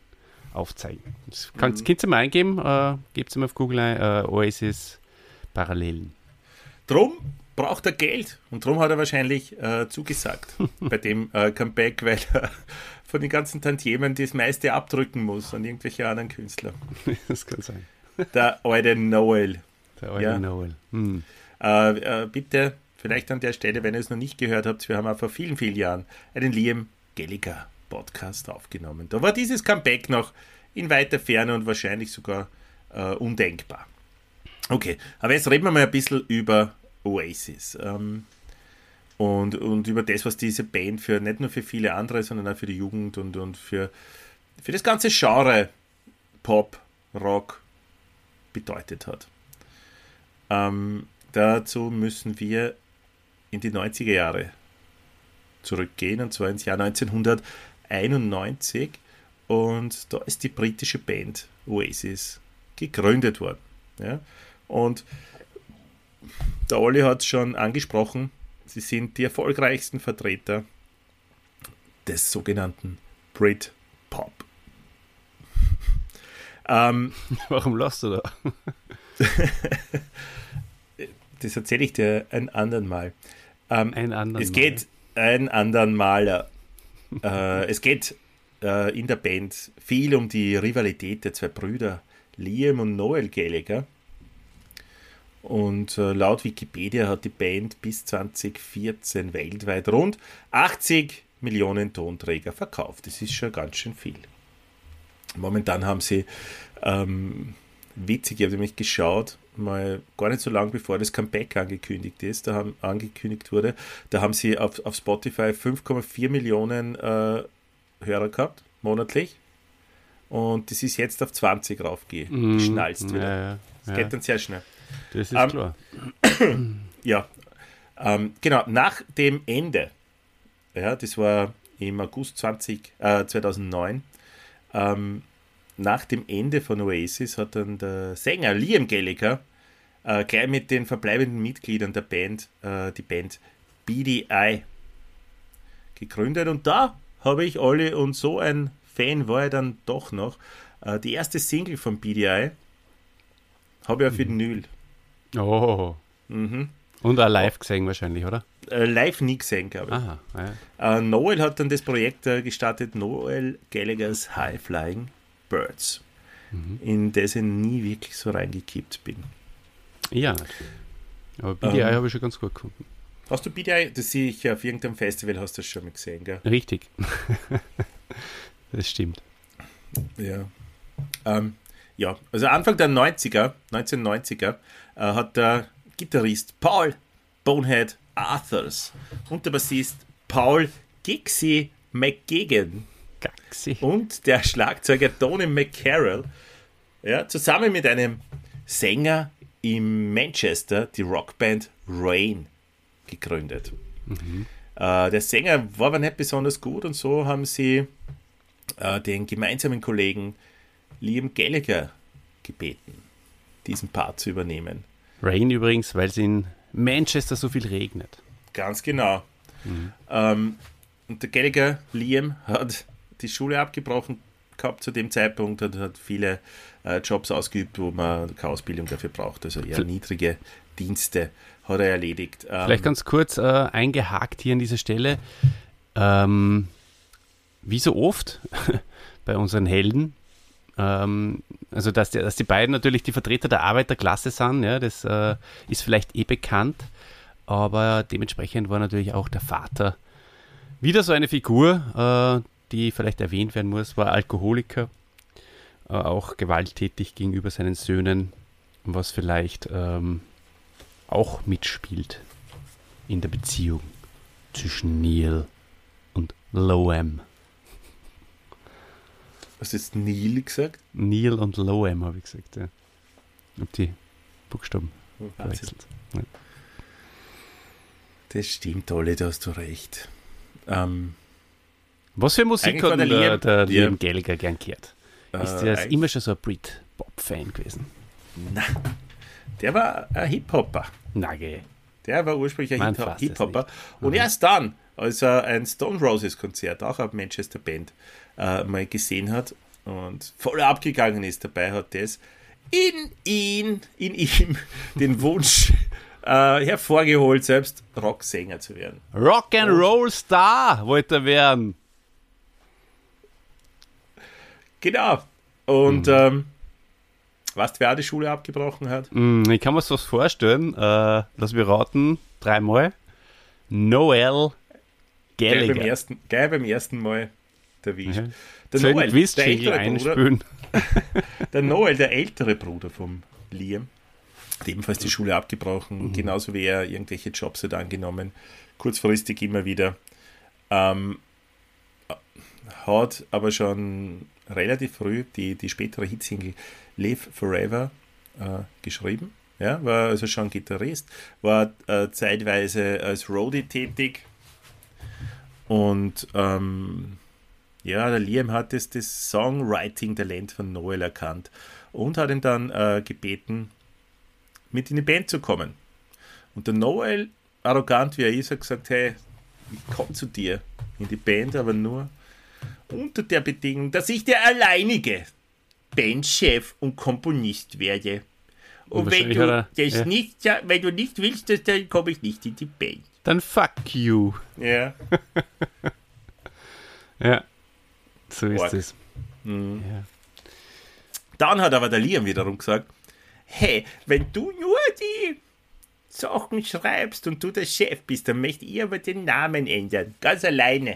aufzeigen. Das kannst, mhm. könnt ihr mal eingeben, äh, gebt es mal auf Google ein, äh, Oasis Parallelen. Drum braucht er Geld und drum hat er wahrscheinlich äh, zugesagt bei dem äh, Comeback, weil er von den ganzen Tantiemen das meiste abdrücken muss an irgendwelche anderen Künstler. Das kann sein. Der alte Noel. Der alte ja. Noel. Hm. Äh, äh, bitte, vielleicht an der Stelle, wenn ihr es noch nicht gehört habt, wir haben auch vor vielen, vielen Jahren einen Liam Gallagher Podcast aufgenommen. Da war dieses Comeback noch in weiter Ferne und wahrscheinlich sogar äh, undenkbar. Okay, aber jetzt reden wir mal ein bisschen über Oasis ähm, und, und über das, was diese Band für nicht nur für viele andere, sondern auch für die Jugend und, und für, für das ganze Genre Pop, Rock bedeutet hat. Ähm, dazu müssen wir in die neunziger Jahre zurückgehen, und zwar ins Jahr neunzehnhunderteinundneunzig, und da ist die britische Band Oasis gegründet worden. Ja? Und der Olli hat es schon angesprochen, sie sind die erfolgreichsten Vertreter des sogenannten Britpop. ähm, Warum lachst du da? Das erzähle ich dir ein andern Mal. Ähm, ein andern es geht Mal. ein andern Mal. äh, es geht äh, in der Band viel um die Rivalität der zwei Brüder Liam und Noel Gallagher. Und äh, laut Wikipedia hat die Band bis zwanzig vierzehn weltweit rund achtzig Millionen Tonträger verkauft. Das ist schon ganz schön viel. Momentan haben sie, ähm, witzig, ich habe nämlich geschaut, mal gar nicht so lange bevor das Comeback angekündigt ist, da haben, angekündigt wurde, da haben sie auf, auf Spotify fünf Komma vier Millionen äh, Hörer gehabt, monatlich. Und das ist jetzt auf zwanzig raufgeschnalzt mm, wieder. Ja, ja, das geht ja. dann sehr schnell. Das ist ähm, klar. Ja, ähm, genau, nach dem Ende, ja, das war im August zwanzig, äh, zweitausendneun, ähm, nach dem Ende von Oasis hat dann der Sänger Liam Gallagher äh, gleich mit den verbleibenden Mitgliedern der Band äh, die Band B D I gegründet, und da habe ich alle, und so ein Fan war ich dann doch noch, äh, die erste Single von B D I habe ich auf Vinyl. Oh. Mhm. Und auch live gesehen wahrscheinlich, oder? Äh, live nie gesehen, glaube ich. Aha, ja. äh, Noel hat dann das Projekt äh, gestartet, Noel Gallaghers High Flying Birds, mhm. in das ich nie wirklich so reingekippt bin. Ja, aber B D I ähm, habe ich schon ganz gut gefunden. Hast du B D I? Das sehe ich auf irgendeinem Festival, hast du das schon mal gesehen, gell? Richtig. Das stimmt. Ja. Ähm, ja, also Anfang der neunziger, neunzehnhundertneunziger, äh, hat der Gitarrist Paul Bonehead Arthurs und der Bassist Paul Gixie McGuigan Gaxi. und der Schlagzeuger Tony McCarroll, ja, zusammen mit einem Sänger in Manchester die Rockband Rain gegründet. Mhm. Äh, der Sänger war aber nicht besonders gut, und so haben sie äh, den gemeinsamen Kollegen Liam Gallagher gebeten, diesen Part zu übernehmen. Rain übrigens, weil es in Manchester so viel regnet. Ganz genau. Mhm. Ähm, und der Gallagher, Liam, hat die Schule abgebrochen gehabt zu dem Zeitpunkt und hat viele äh, Jobs ausgeübt, wo man keine Ausbildung dafür braucht. Also eher niedrige Dienste hat er erledigt. Ähm, Vielleicht ganz kurz äh, eingehakt hier an dieser Stelle. Ähm, wie so oft bei unseren Helden, ähm, also dass die, dass die beiden natürlich die Vertreter der Arbeiterklasse sind, ja, das äh, ist vielleicht eh bekannt, aber dementsprechend war natürlich auch der Vater wieder so eine Figur, äh, die vielleicht erwähnt werden muss, war Alkoholiker, äh, auch gewalttätig gegenüber seinen Söhnen, was vielleicht ähm, auch mitspielt in der Beziehung zwischen Neil und Loam. Hast du jetzt Neil gesagt? Neil und Loam, habe ich gesagt, ja. Ich habe die Buchstaben verwechselt. Ja. Das stimmt, Olli, da hast du recht. Ähm, Was für Musik hat der, der, der Liam ja. Gallagher gern gehört? Ist äh, der immer schon so ein Brit-Pop-Fan gewesen? Nein, der war ein Hip-Hopper. Na geh. Der war ursprünglich ein Hip- Hip-Hopper. Und erst dann, als er ein Stone Roses Konzert, auch auf Manchester Band, äh, mal gesehen hat, und voll abgegangen ist. Dabei hat das in ihn, in ihm den Wunsch äh, hervorgeholt, selbst Rocksänger zu werden. Rock'n'Roll Star wollte er werden. Genau. Und mhm. ähm, weißt du, wer auch die Schule abgebrochen hat? Ich kann mir das vorstellen. Äh, lass mir raten, dreimal. Noel Gallagher. Gleich beim ersten, gleich beim ersten Mal erwischt. Mhm. Der Soll Noel, der ältere einspülen? Bruder, der Noel, der ältere Bruder vom Liam, hat ebenfalls die Schule abgebrochen, mhm. genauso wie er irgendwelche Jobs hat angenommen, kurzfristig immer wieder. Ähm, hat aber schon relativ früh die, die spätere Hitsingle Live Forever äh, geschrieben. Ja, war also schon Gitarrist, war äh, zeitweise als Roadie tätig und ähm, ja, der Liam hat das, das Songwriting-Talent von Noel erkannt und hat ihn dann äh, gebeten, mit in die Band zu kommen. Und der Noel, arrogant wie er ist, hat gesagt, hey, ich komme zu dir in die Band, aber nur unter der Bedingung, dass ich der alleinige Bandchef und Komponist werde. Und, und wenn du er, das ja. nicht, ja, wenn du nicht willst, dann komme ich nicht in die Band. Dann fuck you. Ja. Ja. So ist Org. es. Mhm. Ja. Dann hat aber der Liam wiederum gesagt, hey, wenn du nur die Sachen schreibst und du der Chef bist, dann möchte ich aber den Namen ändern. Ganz alleine.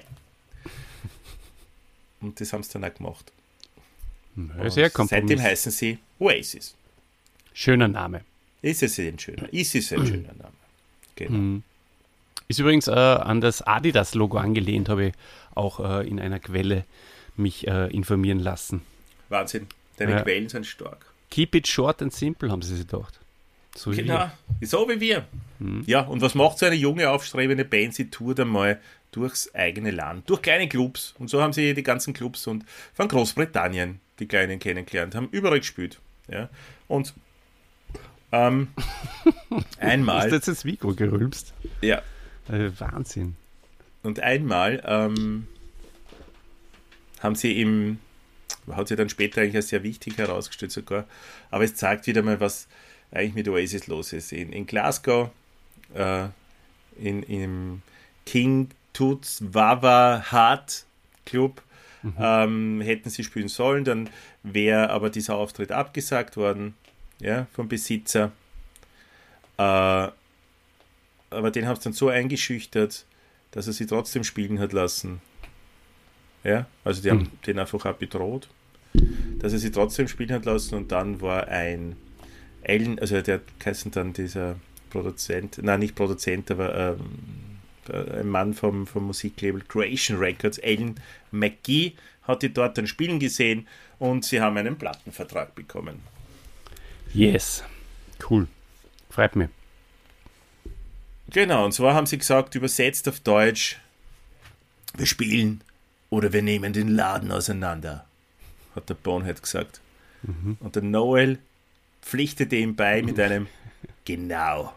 Und das haben sie dann auch gemacht. Ja, sehr seitdem heißen sie Oasis. Schöner Name. Ist es ein schöner, ist es ein schöner Name. Genau. Mhm. Ist übrigens äh, an das Adidas-Logo angelehnt, habe ich auch äh, in einer Quelle mich äh, informieren lassen. Wahnsinn, deine ja. Quellen sind stark. Keep it short and simple, haben sie sich gedacht. So wie genau, wir. so wie wir. Mhm. Ja, und was macht so eine junge, aufstrebende Band? Sie tourt einmal durchs eigene Land, durch kleine Clubs. Und so haben sie die ganzen Clubs und von Großbritannien die Kleinen kennengelernt, haben überall gespielt. Ja. Und ähm, einmal... Hast du jetzt das Mikro gerülpst? Ja. Äh, Wahnsinn. Und einmal ähm, haben sie im... hat sich dann später eigentlich als sehr wichtig herausgestellt sogar, aber es zeigt wieder mal, was eigentlich mit Oasis los ist. In, in Glasgow, äh, in, im King Tut's Wawa Hart Club mhm. ähm, hätten sie spielen sollen, dann wäre aber dieser Auftritt abgesagt worden, ja, vom Besitzer. Äh, aber den haben sie dann so eingeschüchtert, dass er sie trotzdem spielen hat lassen. Ja, also die haben mhm. den einfach auch bedroht, dass er sie trotzdem spielen hat lassen, und dann war ein Alan, also der heißt dann dieser Produzent, nein, nicht Produzent, aber ähm, ein Mann vom, vom Musiklabel Creation Records, Alan McGee, hat die dort dann spielen gesehen und sie haben einen Plattenvertrag bekommen. Yes, cool, freut mich. Genau, und zwar haben sie gesagt, übersetzt auf Deutsch, wir spielen oder wir nehmen den Laden auseinander, hat der Bonehead gesagt. Mhm. Und der Noel pflichtete ihm bei mit einem genau.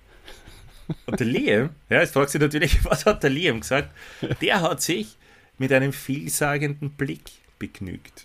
Und der Liam, ja, jetzt fragst du natürlich, was hat der Liam gesagt? Der hat sich mit einem vielsagenden Blick begnügt.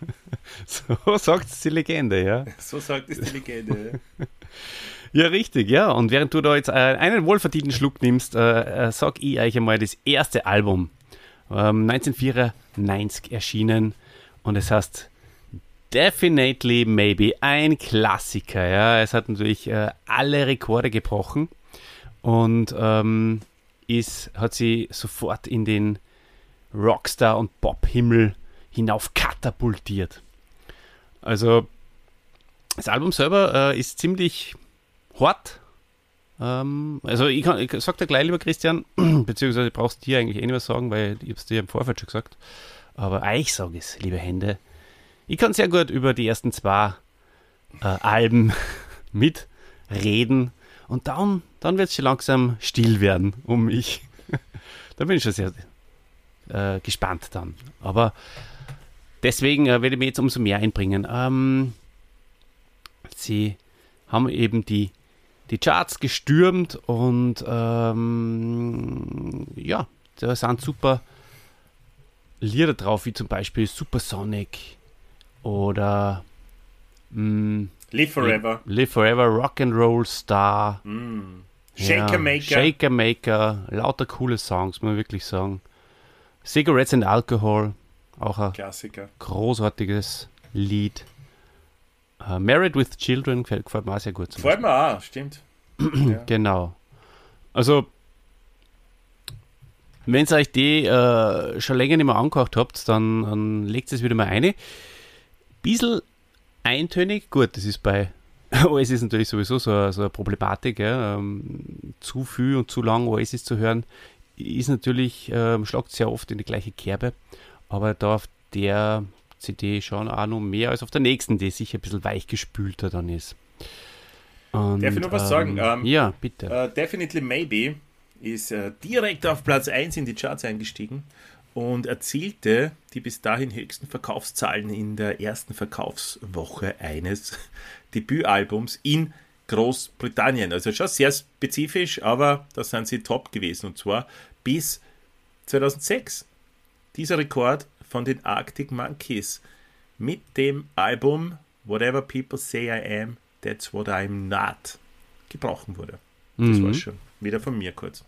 So sagt es die Legende, ja. So sagt es die Legende, ja. Ja, richtig, ja. Und während du da jetzt äh, einen wohlverdienten Schluck nimmst, äh, äh, sag ich euch einmal das erste Album. Ähm, neunzehnhundertvierundneunzig erschienen, und es heißt Definitely Maybe, ein Klassiker. Ja. Es hat natürlich äh, alle Rekorde gebrochen und ähm, ist, hat sie sofort in den Rockstar- und Pop-Himmel hinauf katapultiert. Also das Album selber äh, ist ziemlich hart. Ähm, also ich, kann, ich sag dir gleich, lieber Christian, beziehungsweise brauchst du dir eigentlich eh nicht was sagen, weil ich hab's dir im Vorfeld schon gesagt. Aber ich sage es, liebe Hände. Ich kann sehr gut über die ersten zwei äh, Alben mitreden, und dann, dann wird es schon langsam still werden um mich. Da bin ich schon sehr äh, gespannt dann. Aber deswegen äh, werde ich mich jetzt umso mehr einbringen. Ähm, sie haben eben die, die Charts gestürmt, und ähm, ja, da sind super Lieder drauf, wie zum Beispiel Supersonic, oder mh, Live Forever. Live Forever, Rock'n'Roll Star. Mm. Shaker ja, Maker. Shaker Maker, lauter coole Songs, muss man wirklich sagen. Cigarettes and Alcohol, auch ein Klassiker. großartiges Lied. Uh, Married with Children gefällt, gefällt mir auch sehr gut. Gefällt mir auch, stimmt. Ja. Genau. Also, wenn ihr euch die äh, schon länger nicht mehr angehört habt, dann, dann legt es wieder mal ein. Bisschen eintönig, gut, das ist bei Oasis natürlich sowieso so, so eine Problematik. Ja. Ähm, zu viel und zu lang Oasis zu hören, ist natürlich, ähm, schlagt sehr oft in die gleiche Kerbe, aber da auf der C D schon auch noch mehr als auf der nächsten, die sicher ein bisschen weichgespülter dann ist. Und, Darf ich noch was ähm, sagen? Ähm, ja, bitte. Uh, Definitely Maybe ist uh, direkt auf Platz eins in die Charts eingestiegen und erzielte die bis dahin höchsten Verkaufszahlen in der ersten Verkaufswoche eines Debütalbums in Großbritannien. Also schon sehr spezifisch, aber da sind sie top gewesen, und zwar bis zweitausendsechs. Dieser Rekord von den Arctic Monkeys mit dem Album Whatever People Say I Am, That's What I'm Not gebrochen wurde. Das Mhm. war's schon. Wieder von mir kurz.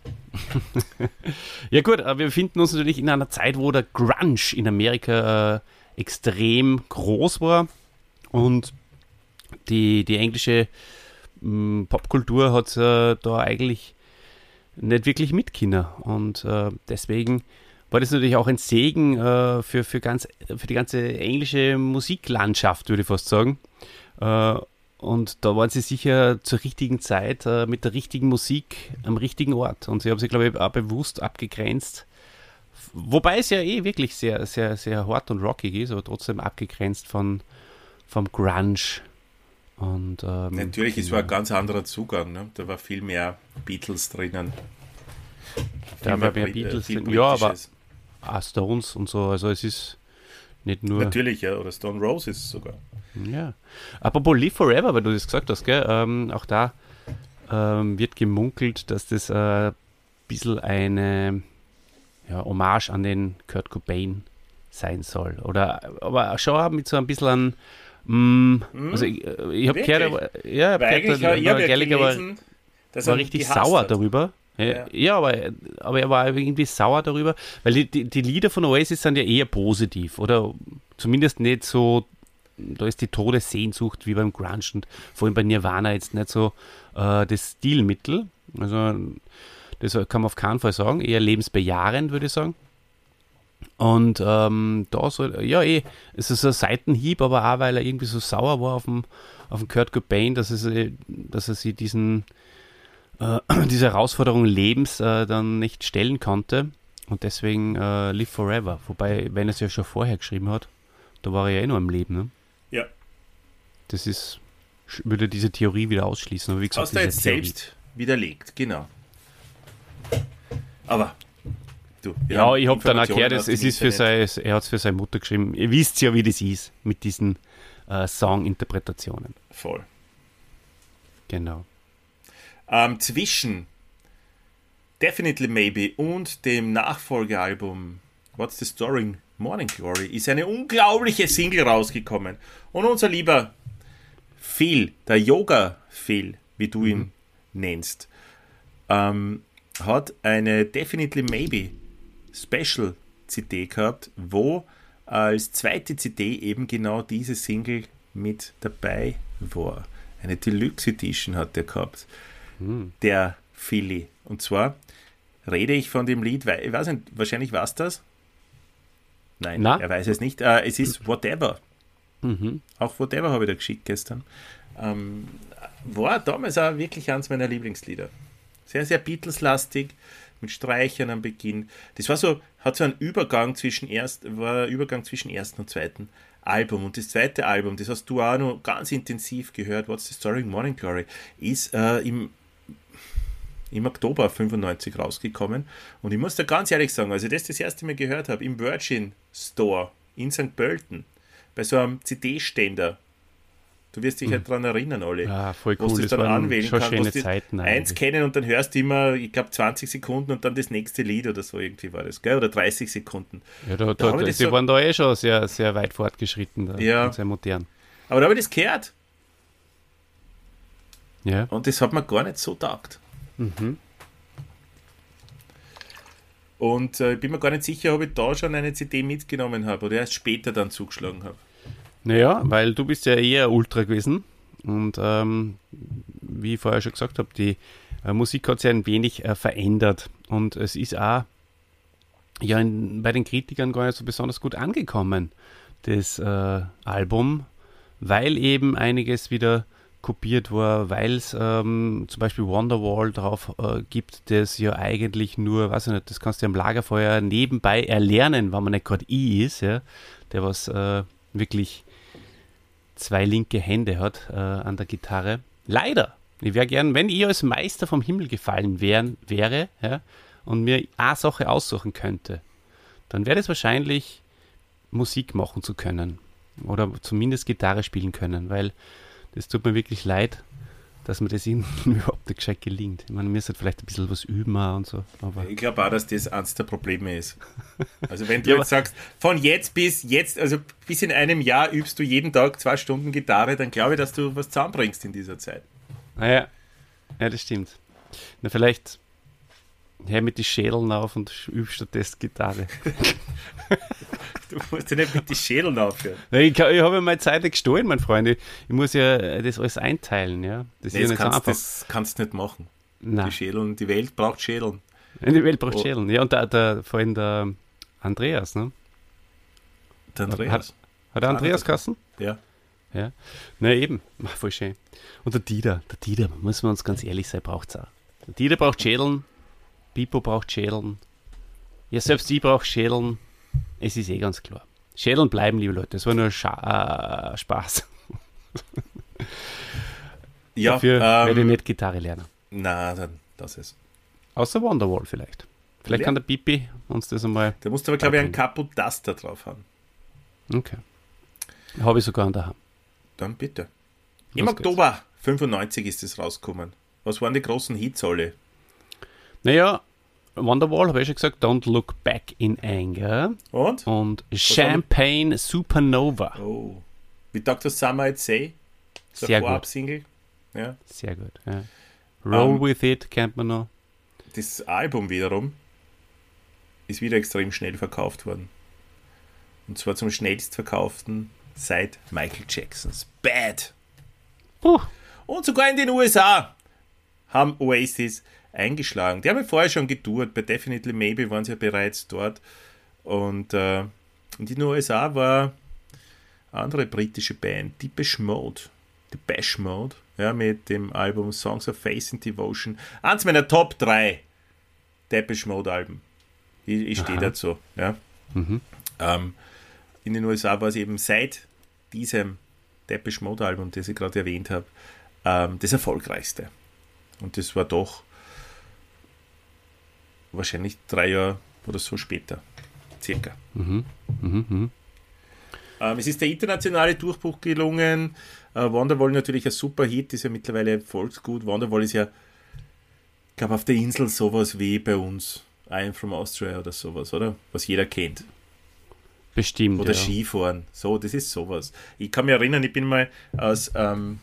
Ja gut, aber wir befinden uns natürlich in einer Zeit, wo der Grunge in Amerika äh, extrem groß war und die, die englische mh, Popkultur hat äh, da eigentlich nicht wirklich mitkinder, und äh, deswegen war das natürlich auch ein Segen äh, für, für, ganz, für die ganze englische Musiklandschaft, würde ich fast sagen. Äh, Und da waren sie sicher zur richtigen Zeit äh, mit der richtigen Musik am richtigen Ort. Und sie haben sich, glaube ich, auch bewusst abgegrenzt. Wobei es ja eh wirklich sehr, sehr, sehr hart und rockig ist, aber trotzdem abgegrenzt von, vom Grunge. Und, ähm, Natürlich, es war ein ganz anderer Zugang. Ne? Da war viel mehr Beatles drinnen. Da Viel war mehr Brit- Beatles viel drin. Ja, aber Britisches. auch Stones und so. Also es ist nicht nur... Natürlich, ja. Oder Stone Roses sogar. Ja. Apropos Live Forever, weil du das gesagt hast, gell? Ähm, auch da ähm, wird gemunkelt, dass das ein äh, bisschen eine ja, Hommage an den Kurt Cobain sein soll. Oder aber schon mit so ein bisschen an mh, also ich, ich habe gehört, ja, ich Weil habe eigentlich, gehört, ich habe ja Gallagher war, gelesen, dass war er richtig gehasst sauer hat. darüber. Ja, Ja. ja, aber, aber er war irgendwie sauer darüber, weil die, die, die Lieder von Oasis sind ja eher positiv oder zumindest nicht so. Da ist die Todessehnsucht wie beim Grunge und vor allem bei Nirvana jetzt nicht so äh, das Stilmittel. Also das kann man auf keinen Fall sagen. Eher lebensbejahend, würde ich sagen. Und ähm, da soll, ja eh, es ist ein Seitenhieb, aber auch, weil er irgendwie so sauer war auf dem, auf dem Kurt Cobain, dass, es, dass er sich diesen, äh, diese Herausforderung Lebens äh, dann nicht stellen konnte. Und deswegen äh, Live Forever. Wobei, wenn er es ja schon vorher geschrieben hat, da war er ja eh noch im Leben, ne? Ja. Das ist, würde diese Theorie wieder ausschließen. Aber wie gesagt, Hast du diese jetzt Theorie. selbst widerlegt, genau. Aber, du. wir Ja, haben ich habe dann auch Informationen gehört, es, aus dem es ist für Internet. sein, er hat es für seine Mutter geschrieben. Ihr wisst ja, wie das ist mit diesen äh, Song-Interpretationen. Voll. Genau. Ähm, zwischen Definitely Maybe und dem Nachfolgealbum What's the Story? Morning Glory ist eine unglaubliche Single rausgekommen. Und unser lieber Phil, der Yoga-Phil, wie du ihn nennst, ähm, hat eine Definitely Maybe Special C D gehabt, wo als zweite C D eben genau diese Single mit dabei war. Eine Deluxe Edition hat der gehabt, der Philly. Und zwar rede ich von dem Lied, ich weiß nicht, wahrscheinlich war es das? Nein, Na? er weiß es nicht. Äh, es ist Whatever. Mhm. Auch Whatever habe ich da geschickt gestern. Ähm, war damals auch wirklich eines meiner Lieblingslieder. Sehr, sehr Beatles-lastig, mit Streichern am Beginn. Das war so, hat so einen Übergang zwischen erst, war ein Übergang zwischen ersten und zweiten Album. Und das zweite Album, das hast du auch noch ganz intensiv gehört, What's the Story? Morning Glory, ist äh, im im Oktober fünfundneunzig rausgekommen. Und ich muss da ganz ehrlich sagen, als ich das das erste Mal gehört habe, im Virgin Store in Sankt Pölten, bei so einem C D-Ständer, Du wirst dich halt daran erinnern, alle. Ja, voll Wo cool. du Das das dann waren anwählen schon kannst, schöne wo du Zeiten eins eigentlich. kennen und dann hörst du immer, ich glaube, zwanzig Sekunden und dann das nächste Lied oder so irgendwie war das, gell? Oder dreißig Sekunden. Ja, da, Da da, hab ich die das so- waren da eh schon sehr, sehr weit fortgeschritten da, Ja. und sehr modern. Aber da habe ich das gehört Ja. und das hat mir gar nicht so taugt. Mhm. Und äh, ich bin mir gar nicht sicher, ob ich da schon eine C D mitgenommen habe oder erst später dann zugeschlagen habe. Naja, weil du bist ja eher Ultra gewesen und ähm, wie ich vorher schon gesagt habe, die äh, Musik hat sich ein wenig äh, verändert und es ist auch ja in, bei den Kritikern gar nicht so besonders gut angekommen, das äh, Album, weil eben einiges wieder kopiert war, weil es ähm, zum Beispiel Wonderwall drauf äh, gibt, das ja eigentlich nur, weiß ich nicht, das kannst du am Lagerfeuer nebenbei erlernen, wenn man nicht gerade I ist, ja, der was äh, wirklich zwei linke Hände hat äh, an der Gitarre. Leider. Ich wäre gern, wenn ich als Meister vom Himmel gefallen wären, wäre ja, und mir eine Sache aussuchen könnte, dann wäre es wahrscheinlich Musik machen zu können oder zumindest Gitarre spielen können, weil das tut mir wirklich leid, dass mir das ihnen überhaupt nicht gescheit gelingt. Ich meine, mir ist halt vielleicht ein bisschen was üben auch und so. Aber Ich glaube auch, dass das eins der Probleme ist. Also wenn du Ja, jetzt sagst, von jetzt bis jetzt, also bis in einem Jahr übst du jeden Tag zwei Stunden Gitarre, dann glaube ich, dass du was zusammenbringst in dieser Zeit. naja, ja, das stimmt. Na, vielleicht hör mit die Schädeln auf und üb stattdessen Gitarre. Du musst ja nicht mit den Schädeln aufhören. Na, ich kann- ich habe ja meine Zeit nicht gestohlen, mein Freund. Ich, ich muss ja das alles einteilen. Ja. Das ist Nee, ja das, nicht so kannst, einfach. das kannst du nicht machen. Nein. Die Schädeln, die Welt braucht Schädeln. Die Welt braucht Oh. Schädeln. Ja, und der, der, vor allem der Andreas, ne? Der Andreas. Hat der Andreas Kassen? Ja. Ja. Na eben, Ach, voll schön. Und der Dieter, der Dieter, muss man uns ganz ehrlich sein, braucht es auch. Der Dieter braucht Schädeln, Pipo braucht Schädeln. Ja, selbst ich brauche Schädeln. Es ist eh ganz klar. Schädeln bleiben, liebe Leute. Das war nur Scha äh, Spaß. Ja, Dafür werde ich ähm, nicht Gitarre lernen. na, dann das ist. Außer Wonderwall vielleicht. Vielleicht Ja. kann der Pipi uns das einmal. Da musst du aber, glaube ich, einen Kaputt-Duster drauf haben. Okay. Habe ich sogar an der Hand. Dann bitte. Im Los geht's. Oktober fünfundneunzig ist es rausgekommen. Was waren die großen Hits alle? Naja, Wonderwall, habe ich schon gesagt, Don't Look Back in Anger. Und? Und Champagne Supernova. Oh. Wie Doctor Summer I'd Say? So Sehr ein gut. Vorab-Single. Ja. Sehr gut. Ja. Roll Ähm, With It kennt man noch. Das Album wiederum ist wieder extrem schnell verkauft worden. Und zwar zum schnellst verkauften seit Michael Jacksons Bad. Puh. Und sogar in den U S A haben Oasis eingeschlagen. Die haben ja vorher schon getourt. Bei Definitely Maybe waren sie ja bereits dort. Und äh, in den U S A war eine andere britische Band, Depeche Mode. Depeche Mode, ja, mit dem Album Songs of Faith and Devotion. Eins meiner Top drei Depeche Mode Alben. Ich, ich stehe Aha. dazu. Ja. Mhm. Ähm, in den U S A war es eben seit diesem Depeche Mode Album, das ich gerade erwähnt habe, ähm, das erfolgreichste. Und das war doch wahrscheinlich drei Jahre oder so später. Circa. Mhm. Mhm. Mhm. Ähm, es ist der internationale Durchbruch gelungen. Äh, Wonderwall natürlich ein super Hit, ist ja mittlerweile Volksgut. Wonderwall ist ja, ich glaube, auf der Insel sowas wie bei uns. I am from Austria oder sowas, oder? Was jeder kennt. Bestimmt. Oder ja. Skifahren. So, das ist sowas. Ich kann mich erinnern, ich bin mal aus ähm,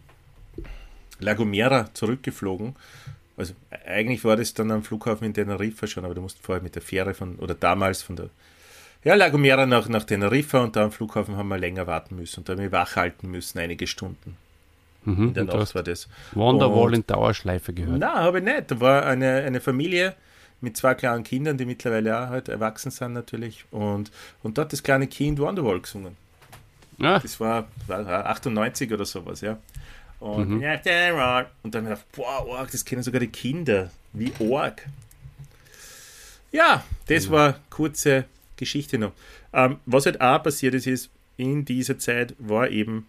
La Gomera zurückgeflogen. Also e- eigentlich war das dann am Flughafen in Teneriffa schon, aber du musst vorher mit der Fähre von, oder damals von der ja, La Gomera nach, nach Teneriffa und da am Flughafen haben wir länger warten müssen und da haben wir wach halten müssen, einige Stunden. Mhm. In der Und du Nacht hast war das. Wonderwall Und- in Dauerschleife gehört. Nein, habe ich nicht. Da war eine, eine Familie mit zwei kleinen Kindern, die mittlerweile auch halt erwachsen sind natürlich. Und, und dort hat das kleine Kind Wonderwall gesungen. Ah, Das war, war achtundneunzig oder sowas, ja. Und, Mhm. und dann habe ich gedacht, boah, Org, das kennen sogar die Kinder. Wie Org. Ja, das war kurze Geschichte noch. Ähm, was halt auch passiert ist, ist, in dieser Zeit war eben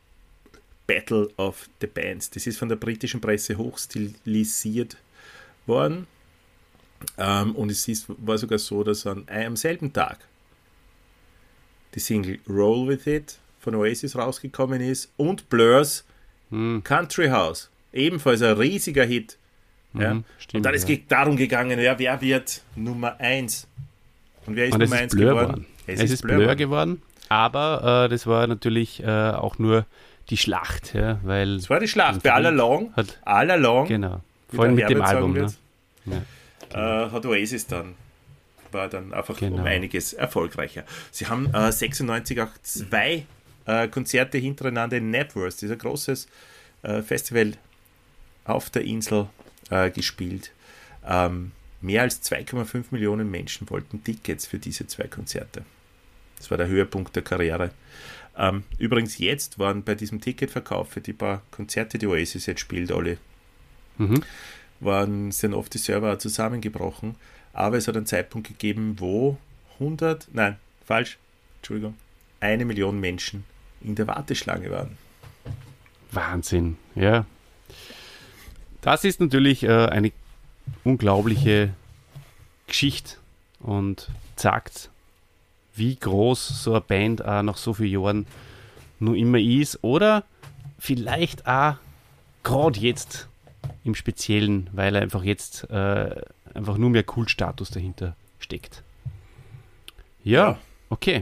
Battle of the Bands. Das ist von der britischen Presse hochstilisiert worden. Ähm, und es ist, war sogar so, dass an, am selben Tag die Single Roll With It von Oasis rausgekommen ist, und Blurs Hm. Country House. Ebenfalls ein riesiger Hit. Ja? Mhm, stimmt, und dann ist ja. es darum gegangen, ja, wer wird Nummer eins? Und wer ist Und es Nummer ist eins Blur geworden? geworden. Es, ist Blur, geworden. geworden, aber äh, das war natürlich äh, auch nur die Schlacht, ja, weil Das war die Schlacht. Bei All Along, hat, All Along, genau, wie vor allem der mit dem Herbert Album, sagen ne? wird, äh, hat Oasis dann, war dann einfach Genau. um einiges erfolgreicher. Sie haben äh, sechsundneunzig auch zwei äh, Konzerte hintereinander in Knapworth, dieser großes äh, Festival auf der Insel, äh, gespielt. Ähm, mehr als zwei Komma fünf Millionen Menschen wollten Tickets für diese zwei Konzerte. Das war der Höhepunkt der Karriere. Ähm, übrigens, jetzt waren bei diesem Ticketverkauf für die paar Konzerte, die Oasis jetzt spielt, alle, Mhm. waren, sind oft die Server zusammengebrochen. Aber es hat einen Zeitpunkt gegeben, wo hundert, nein, falsch, Entschuldigung, eine Million Menschen in der Warteschlange waren. Wahnsinn, ja. Das ist natürlich äh, eine unglaubliche Geschichte und zeigt, wie groß so eine Band auch nach so vielen Jahren nur immer ist, oder vielleicht auch gerade jetzt im Speziellen, weil er einfach jetzt äh, einfach nur mehr Kultstatus dahinter steckt. Ja, Ja. okay.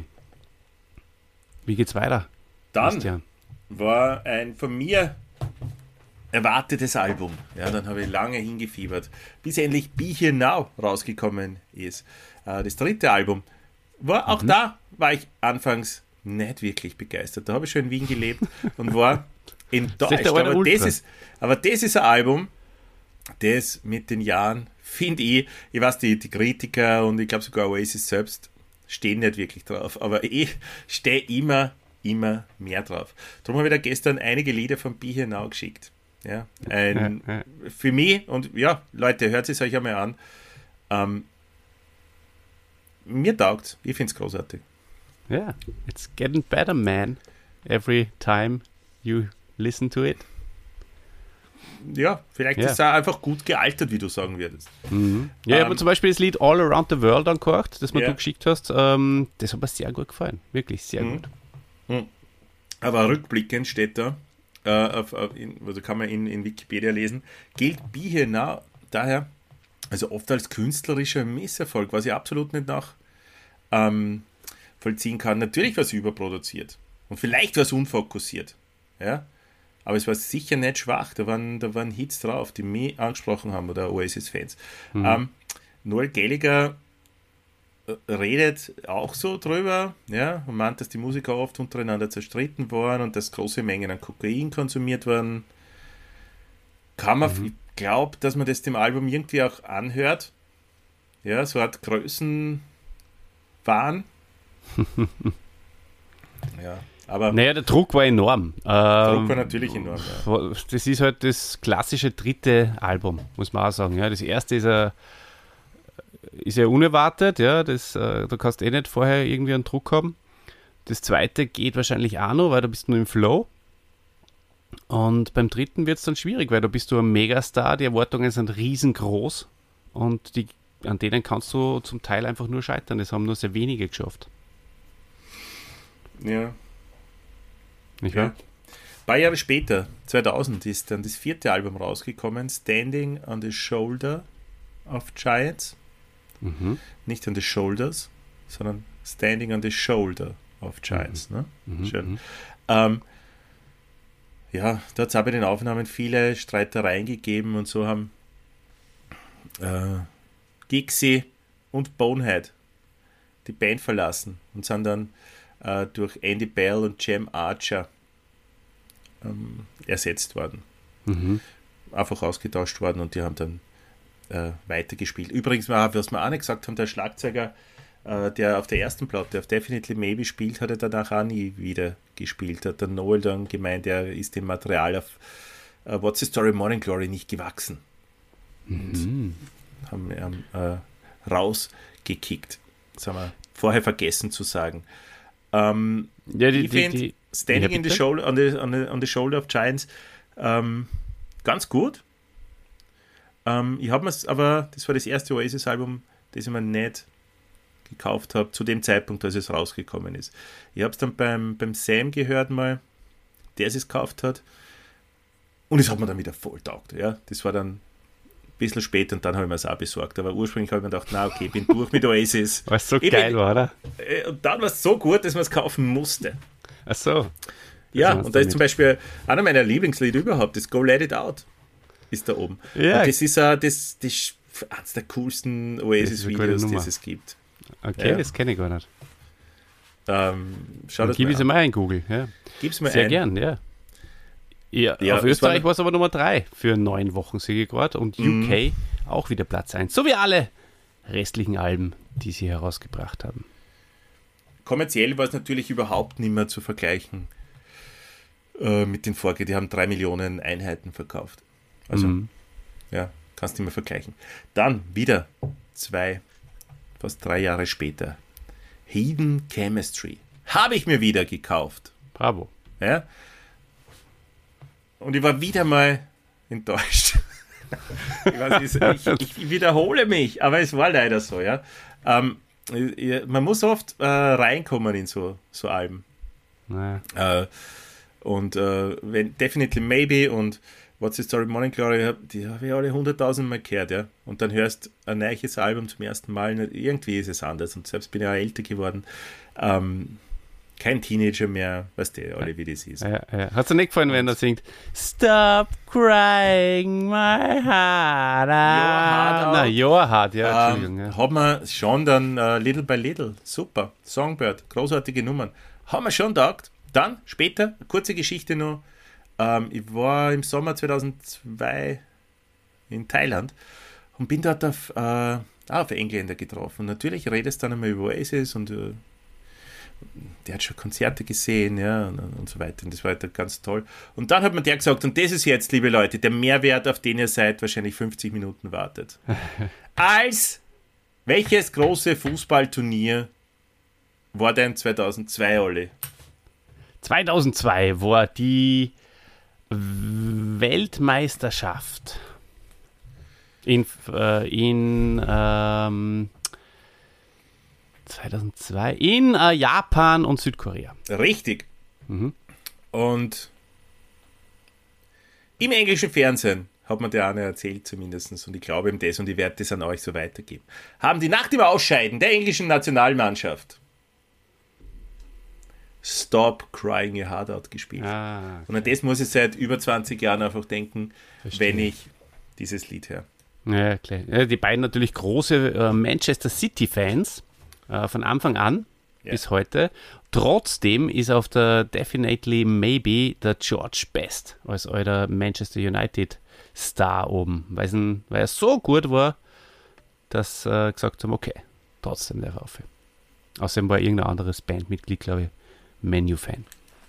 Wie geht's weiter? Dann Christian? war ein von mir erwartetes Album. Ja, dann habe ich lange hingefiebert, bis endlich Be Here Now rausgekommen ist. Äh, das dritte Album. War auch Mhm. da war ich anfangs nicht wirklich begeistert. Da habe ich schon in Wien gelebt und war enttäuscht. aber ein Aber Ultra. das, ist, aber das ist ein Album, das mit den Jahren, finde ich, ich weiß, die, die Kritiker und ich glaube sogar Oasis selbst stehen nicht wirklich drauf, aber ich stehe immer, immer mehr drauf. Darum habe ich da gestern einige Lieder von Be Here Now geschickt. Ja, ein, Ja, ja. Für mich, und ja, Leute, hört es euch einmal an, ähm, mir taugt, ich finde es großartig. Yeah, it's getting better, man. Every time you listen to it. Ja, vielleicht Ja. ist es auch einfach gut gealtert, wie du sagen würdest. Mhm. Ja, ich habe Ähm, zum Beispiel das Lied All Around the World angehört, das mir Ja. du geschickt hast. Ähm, das hat mir sehr gut gefallen. Wirklich sehr Mhm. gut. Aber rückblickend steht da, äh, auf, auf, in, also kann man in, in Wikipedia lesen, gilt Be Here Now daher, also oft als künstlerischer Misserfolg, was ich absolut nicht nach ähm, vollziehen kann. Natürlich war es überproduziert und vielleicht war es unfokussiert, ja, aber es war sicher nicht schwach. Da waren, da waren Hits drauf, die mich angesprochen haben, oder Oasis-Fans. Mhm. Ähm, Noel Gallagher redet auch so drüber, ja, und meint, dass die Musiker oft untereinander zerstritten waren und dass große Mengen an Kokain konsumiert wurden. Kann man, ich glaube, dass man das dem Album irgendwie auch anhört. Ja, so hat Größenwahn. Ja, aber Naja, der Druck war enorm. der Ähm, Druck war natürlich enorm. Ja. Das ist halt das klassische dritte Album, muss man auch sagen. Ja, das erste ist ja, ist ja unerwartet, ja, das, äh, da kannst du eh nicht vorher irgendwie einen Druck haben. Das zweite geht wahrscheinlich auch noch, weil du bist nur im Flow. Und beim dritten wird es dann schwierig, weil da bist du ein Megastar, die Erwartungen sind riesengroß und die, an denen kannst du zum Teil einfach nur scheitern. Das haben nur sehr wenige geschafft. Ja. Nicht Ja. wahr? Ein paar Jahre später, zweitausend, ist dann das vierte Album rausgekommen, Standing on the Shoulder of Giants. Mhm. Nicht on the Shoulders, sondern Standing on the Shoulder of Giants. Ne? Mhm. Schön. Mhm. Ähm, ja, da hat es auch bei den Aufnahmen viele Streitereien gegeben und so haben äh, Gixie und Bonehead die Band verlassen und sind dann äh, durch Andy Bell und Jem Archer ähm, ersetzt worden. Mhm. Einfach ausgetauscht worden und die haben dann äh, weitergespielt. Übrigens, was wir auch nicht gesagt haben, der Schlagzeuger, äh, der auf der ersten Platte, auf Definitely Maybe spielt, hat er danach auch nie wieder gespielt. Hat der Noel dann gemeint, er ist dem Material auf äh, What's the Story Morning Glory nicht gewachsen. Mhm. Haben ihn äh, rausgekickt. Das haben wir vorher vergessen zu sagen. Ähm, Ja, die, ich die, finde die, Standing ja, in the bitte? shoulder, on, the, on, the, on the Shoulder of Giants ähm, ganz gut. Ähm, ich habe mir aber, das war das erste Oasis-Album, das ich mir nicht gekauft habe, zu dem Zeitpunkt, als es rausgekommen ist. Ich habe es dann beim, beim Sam gehört mal, der es gekauft hat. Und es hat mir dann wieder voll taugt. Ja. Das war dann ein bisschen später und dann habe ich mir es auch besorgt. Aber ursprünglich habe ich mir gedacht, na okay, ich bin durch mit Oasis. Was so ich geil bin, war, oder? Und dann war es so gut, dass man es kaufen musste. Ach so. Ja, und da ist zum Beispiel einer meiner Lieblingslieder überhaupt, das Go Let It Out, ist da oben. Ja. Und das ist uh, das, das eines der coolsten Oasis-Videos, die es gibt. Okay, ja. Das kenne ich gar nicht. Ähm, schau das Gib mal es an. mal ein, Google. Ja. Gib's mir Sehr ein. gern, ja. Ja, Ja, auf es Österreich war- war es aber Nummer drei für neun Wochen Siege gerade und Mhm. U K auch wieder Platz eins. So wie alle restlichen Alben, die sie herausgebracht haben. Kommerziell war es natürlich überhaupt nicht mehr zu vergleichen äh, mit den Vorgängern. Die haben drei Millionen Einheiten verkauft. Also, Mhm. ja, kannst du nicht mehr vergleichen. Dann wieder zwei, fast drei Jahre später. Hidden Chemistry. Habe ich mir wieder gekauft. Bravo. Ja? Und ich war wieder mal enttäuscht. ich, weiß, ich, ich, ich wiederhole mich, aber es war leider so. Ja? Ähm, man muss oft äh, reinkommen in so, so Alben. Naja. Äh, und äh, wenn Definitely Maybe und What's the Story Morning Glory, die habe ich alle hunderttausend Mal gehört, ja. Und dann hörst ein neues Album zum ersten Mal, irgendwie ist es anders. Und selbst bin ich auch älter geworden. Ähm, kein Teenager mehr, weißt du, alle wie das ist. Ja, ja. Hat's dir nicht gefallen, wenn er singt Stop crying my heart out? Na, your heart, ja, Entschuldigung. Ähm, Ja. Haben wir schon dann uh, Little by Little, super, Songbird, großartige Nummern. Haben wir schon gedacht. Dann, später, kurze Geschichte noch, ähm, ich war im Sommer zweitausendzwei in Thailand und bin dort auf, äh, auch auf Engländer getroffen. Und natürlich redest du dann einmal über Oasis und äh, der hat schon Konzerte gesehen, ja, und, und so weiter. Und das war halt ganz toll. Und dann hat mir der gesagt, und das ist jetzt, liebe Leute, der Mehrwert, auf den ihr seit wahrscheinlich fünfzig Minuten wartet. Als welches große Fußballturnier war denn zweitausendzwei, Olli? zweitausendzwei war die Weltmeisterschaft in, äh, in ähm, zweitausendzwei in äh, Japan und Südkorea. Richtig. Mhm. Und im englischen Fernsehen hat mir der eine erzählt zumindest, und ich glaube ihm das und ich werde das an euch so weitergeben, haben die nach dem Ausscheiden der englischen Nationalmannschaft Stop Crying Your Heart Out gespielt. Ah, Und an das muss ich seit über zwanzig Jahren einfach denken, Verstehe. wenn ich dieses Lied höre. ja, klar. Ja, die beiden natürlich große äh, Manchester City-Fans äh, von Anfang an Ja. bis heute. Trotzdem ist auf der Definitely Maybe der George Best als alter Manchester United-Star oben, weil, ihn, weil er so gut war, dass äh, gesagt haben, okay, trotzdem der rauf. Außerdem war irgendein anderes Bandmitglied, glaube ich, Menu-Fan.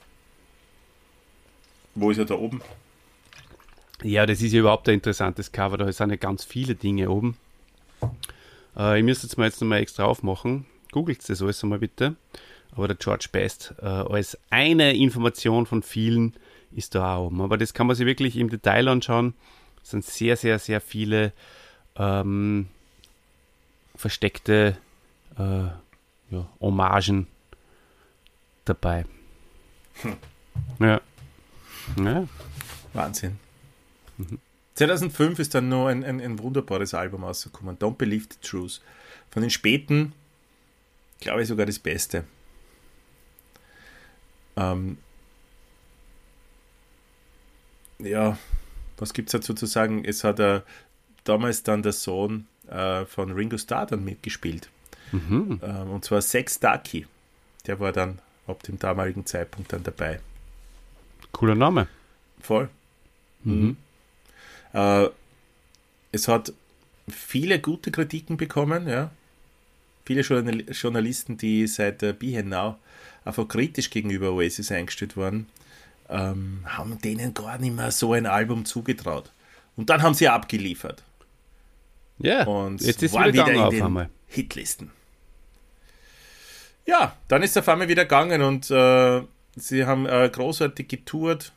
Wo ist er da oben? Ja, das ist ja überhaupt ein interessantes Cover, da sind ja ganz viele Dinge oben. Äh, ich müsste jetzt mal jetzt nochmal extra aufmachen. Googelt das alles einmal bitte. Aber der George Best äh, als eine Information von vielen ist da auch oben. Aber das kann man sich wirklich im Detail anschauen. Es sind sehr, sehr, sehr viele ähm, versteckte äh, ja, Hommagen dabei. Hm. Ja. Ja. Wahnsinn. Mhm. zweitausendfünf ist dann noch ein, ein, ein wunderbares Album rausgekommen, Don't Believe the Truth. Von den späten, glaube ich, sogar das Beste. Ähm, ja, was gibt es dazu zu sagen? Es hat äh, damals dann der Sohn äh, von Ringo Starr dann mitgespielt. Mhm. Ähm, und zwar Sex Starkey. Der war dann ab dem damaligen Zeitpunkt dann dabei. Cooler Name. Voll. Mhm. Äh, es hat viele gute Kritiken bekommen, ja. Viele Journal- Journalisten, die seit der Be Here Now einfach kritisch gegenüber Oasis eingestellt waren, ähm, haben denen gar nicht mehr so ein Album zugetraut. Und dann haben sie abgeliefert. Ja, Und jetzt ist waren wieder wieder gegangen in auf den einmal. Hitlisten. Ja, dann ist es auf einmal wieder gegangen und äh, sie haben äh, großartig getourt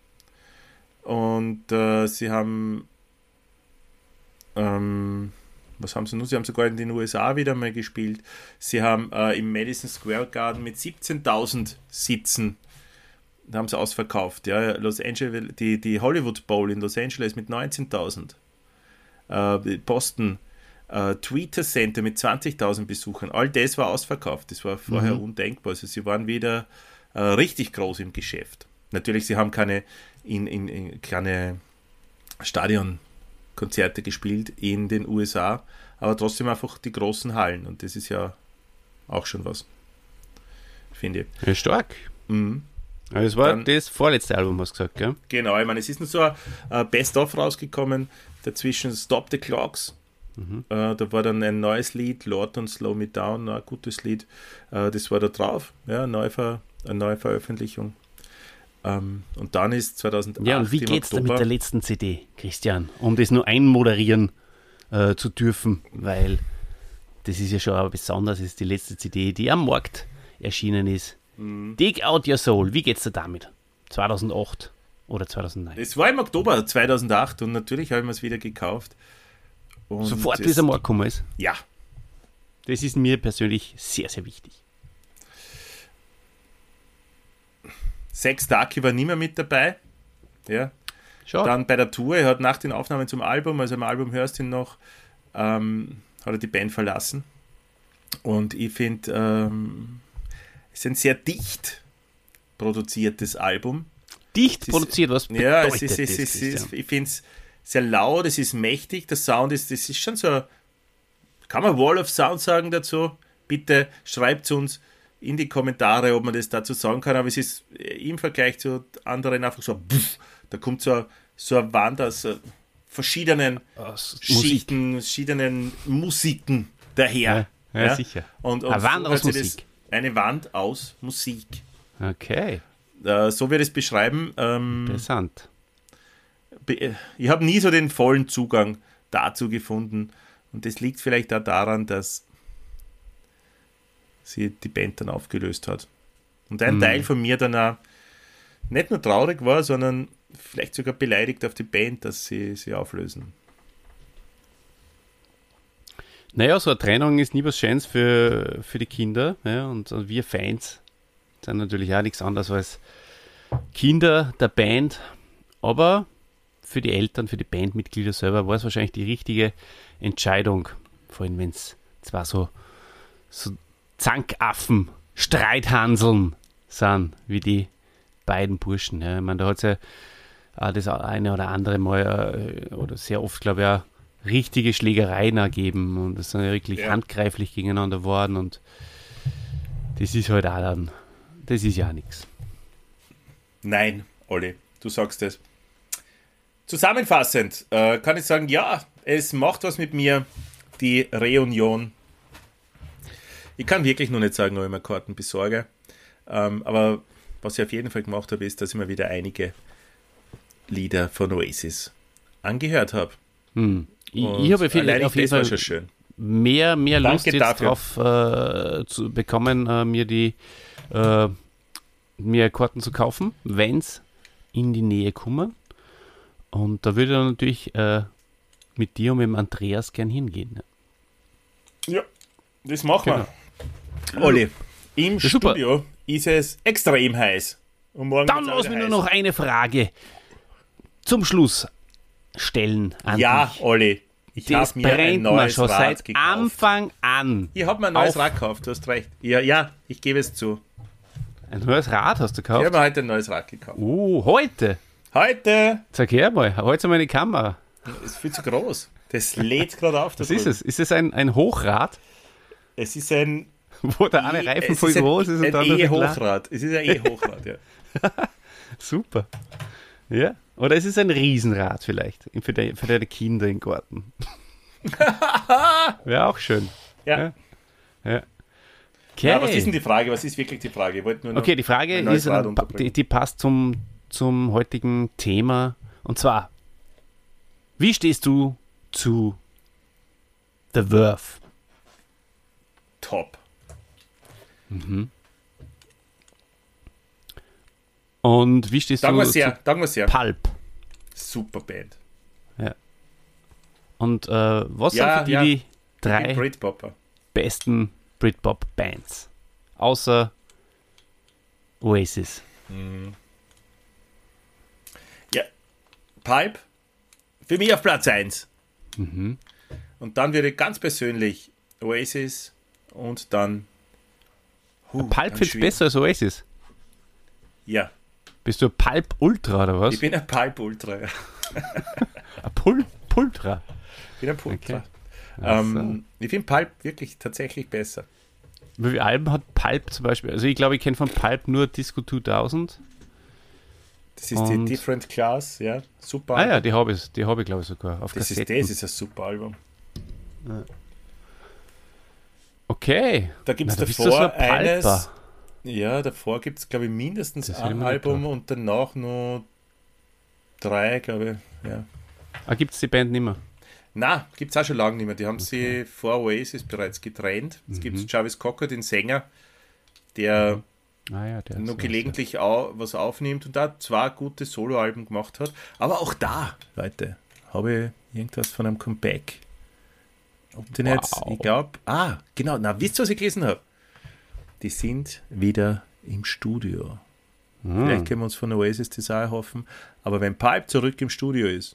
und äh, sie haben ähm, was haben sie noch? Sie haben sogar in den U S A wieder mal gespielt. Sie haben äh, im Madison Square Garden mit siebzehntausend Sitzen, da haben sie ausverkauft. Ja. Los Angeles, die, die Hollywood Bowl in Los Angeles mit neunzehntausend. Äh, Boston äh, Twitter Center mit zwanzigtausend Besuchern. All das war ausverkauft. Das war vorher mhm. undenkbar. Also sie waren wieder äh, richtig groß im Geschäft. Natürlich, sie haben keine, in, in, in, keine Stadionkonzerte gespielt in den U S A, aber trotzdem einfach die großen Hallen. Und das ist ja auch schon was, finde ich. Ja, stark. Mhm. Also das war Dann, das vorletzte Album, hast du gesagt, gell? Genau, ich meine, es ist nur so ein uh, Best-of rausgekommen, dazwischen Stop the Clocks. Mhm. Uh, da war dann ein neues Lied, Lord Don't Slow Me Down, ein gutes Lied. Uh, das war da drauf, ja, eine neue, Ver- eine neue Veröffentlichung. Um, und dann ist zweitausendacht Ja, und wie geht es da mit der letzten C D, Christian? Um das nur einmoderieren äh, zu dürfen, weil das ist ja schon aber besonders, das ist die letzte C D, die am Markt erschienen ist. Mhm. Dig Out Your Soul, wie geht's dir damit? zweitausendacht oder zweitausendneun? Es war im Oktober zweitausendacht und natürlich habe ich mir es wieder gekauft. Und sofort, wie es am Markt gekommen ist? Ja. Das ist mir persönlich sehr, sehr wichtig. Sex Darky war nicht mehr mit dabei. Ja. Schade. Dann bei der Tour, er hat nach den Aufnahmen zum Album, also im Album hörst du ihn noch, ähm, hat er die Band verlassen. Und ich finde, ähm, es ist ein sehr dicht produziertes Album. Dicht ist, produziert, was bedeutet ja, es ist, das, es ist, es ist, Christian? ich finde es sehr laut, es ist mächtig, der Sound ist, das ist schon so, kann man Wall of Sound sagen dazu? Bitte schreibt uns in die Kommentare, ob man das dazu sagen kann, aber es ist im Vergleich zu anderen einfach so, pff, da kommt so, so eine Wand aus äh, verschiedenen Aus Schichten, verschiedenen Musiken daher. Ja, ja, ja, sicher. Und, und eine Wand so aus hört sich Musik. Das, eine Wand aus Musik. Okay, Äh, so wird es beschreiben. Ähm, interessant. be- ich habe nie so den vollen Zugang dazu gefunden und das liegt vielleicht auch daran, dass sie die Band dann aufgelöst hat. Und ein Mhm. Teil von mir dann auch nicht nur traurig war, sondern vielleicht sogar beleidigt auf die Band, dass sie sie auflösen. Naja, so eine Trennung ist nie was Schönes für, für die Kinder. Ja, und, und wir Fans sind natürlich auch nichts anderes als Kinder der Band. Aber für die Eltern, für die Bandmitglieder selber war es wahrscheinlich die richtige Entscheidung. Vor allem, wenn es zwar so, so Zankaffen, Streithanseln sind, wie die beiden Burschen. Ja. Ich meine, da hat es ja auch das eine oder andere Mal, äh, oder sehr oft, glaube ich, auch richtige Schlägereien ergeben und es sind ja wirklich Ja. handgreiflich gegeneinander geworden und das ist halt auch dann, das ist ja auch nichts. Nein, Olli, du sagst es. Zusammenfassend äh, kann ich sagen, ja, es macht was mit mir, die Reunion. Ich kann wirklich noch nicht sagen, ob ich mir Karten besorge, ähm, aber was ich auf jeden Fall gemacht habe, ist, dass ich mir wieder einige Lieder von Oasis angehört habe. Hm. Ich, Und ich habe auf jeden, allein auf jeden das war Fall schon schön. mehr, mehr Danke Lust jetzt dafür. drauf äh, zu bekommen, äh, mir die äh, mir Karten zu kaufen, wenn es in die Nähe kommen. Und da würde ich dann natürlich äh, mit dir und mit dem Andreas gern hingehen. Ja, das machen Genau. wir. Olli, im Ja, super. Studio ist es extrem heiß. Und morgen Dann wird's auch lass wieder mich nur heiß. noch eine Frage zum Schluss stellen an Ja, dich. Olli, ich Das habe mir ein brennt mir neues schon Rad seit gekauft. Anfang an. Ich habe mir ein neues Auf- Rad gekauft, du hast recht. Ja, ja, ich gebe es zu. Ein neues Rad hast du Ich gekauft? habe mir heute ein neues Rad gekauft. Oh, heute. Heute Sag her mal, heute mal die Kamera. ist viel zu groß. Das lädt gerade auf. da Was ist drüben. es? Ist es ein, ein Hochrad, Es ist ein, wo der eine Reifen es voll ist ein, groß ist und ein der andere klein? E-Hochrad. Es ist ein E-Hochrad, ja. Super. Ja. Oder ist es ein Riesenrad vielleicht für, de, für deine Kinder im Garten? Wäre auch schön. Ja. Ja. Okay. Ja, was ist denn die Frage? Was ist wirklich die Frage? Ich wollte nur noch Okay, die Frage ein neues ist, Rad äh, unterbringen. die, die passt zum, zum heutigen Thema. Und zwar, wie stehst du zu The Verve? Top. Und wie stehst Danke du wir sehr, zu danke wir sehr. Pulp? Super Band. Und äh, was Ja, sind für die ja. die, drei Britpopper. besten Britpop-Bands. Außer Oasis. Mhm. Ja, Pulp, für mich auf Platz eins. Mhm. Und dann würde ich ganz persönlich Oasis und dann... Huh, Pulp ganz findest du schwierig. besser als Oasis? Ja, Bist du ein Pulp Ultra oder was? ich bin ein Pulp-Ultra. Ja. Ein Pul Pultra. Ich bin ein Pulp-Ultra. Okay. Ach so. Ähm, ich finde Pulp wirklich tatsächlich besser. Wie viele Alben hat Pulp zum Beispiel? Also ich glaube, ich kenne von Pulp nur Disco zweitausend. Das ist Und- die Different Class, ja, super. Ah ja, die habe ich, die habe ich glaube ich sogar auf das ist Kassetten. das ist ein super Album. Okay. Da gibt es Na, da bist du so davor ein eines, Palper. ja, davor gibt es glaube ich mindestens Das hätte ich ein mir nicht Album und danach nur drei, glaube ich, ja. Ah, gibt es die Band nicht mehr? Na, gibt es auch schon lange nicht mehr. Die haben sie vor Oasis bereits getrennt. Jetzt gibt es Jarvis Cocker, den Sänger, der Ah ja, der ist nur so- gelegentlich au was aufnimmt und da zwei gute Soloalben gemacht hat. Aber auch da, Leute, habe ich irgendwas von einem Comeback. Ob den jetzt, Wow. ich glaube, ah, genau, na, wisst ihr, was ich gelesen habe? Die sind wieder im Studio. Hm. Vielleicht können wir uns von Oasis das auch erhoffen. Aber wenn Pulp zurück im Studio ist,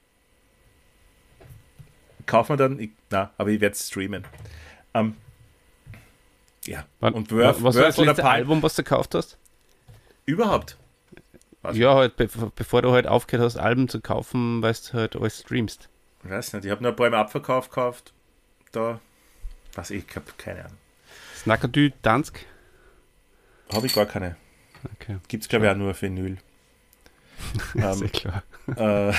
kaufen wir dann, ich, na, aber ich werde es streamen. Ähm, ja, Wann- und Worth, was war Worth das oder letzte Pulp Album, was du gekauft hast? überhaupt. Was? Ja, halt, be bevor du halt aufgehört hast, Alben zu kaufen, weil du halt alles streamst. Ich weiß nicht, ich habe nur ein paar im Abverkauf gekauft. Da, was ich, ich habe keine Ahnung. Snackadü, Dansk. Habe ich gar keine. Okay. Gibt es, glaube ich, auch nur auf Vinyl. Sehr ähm, klar. äh,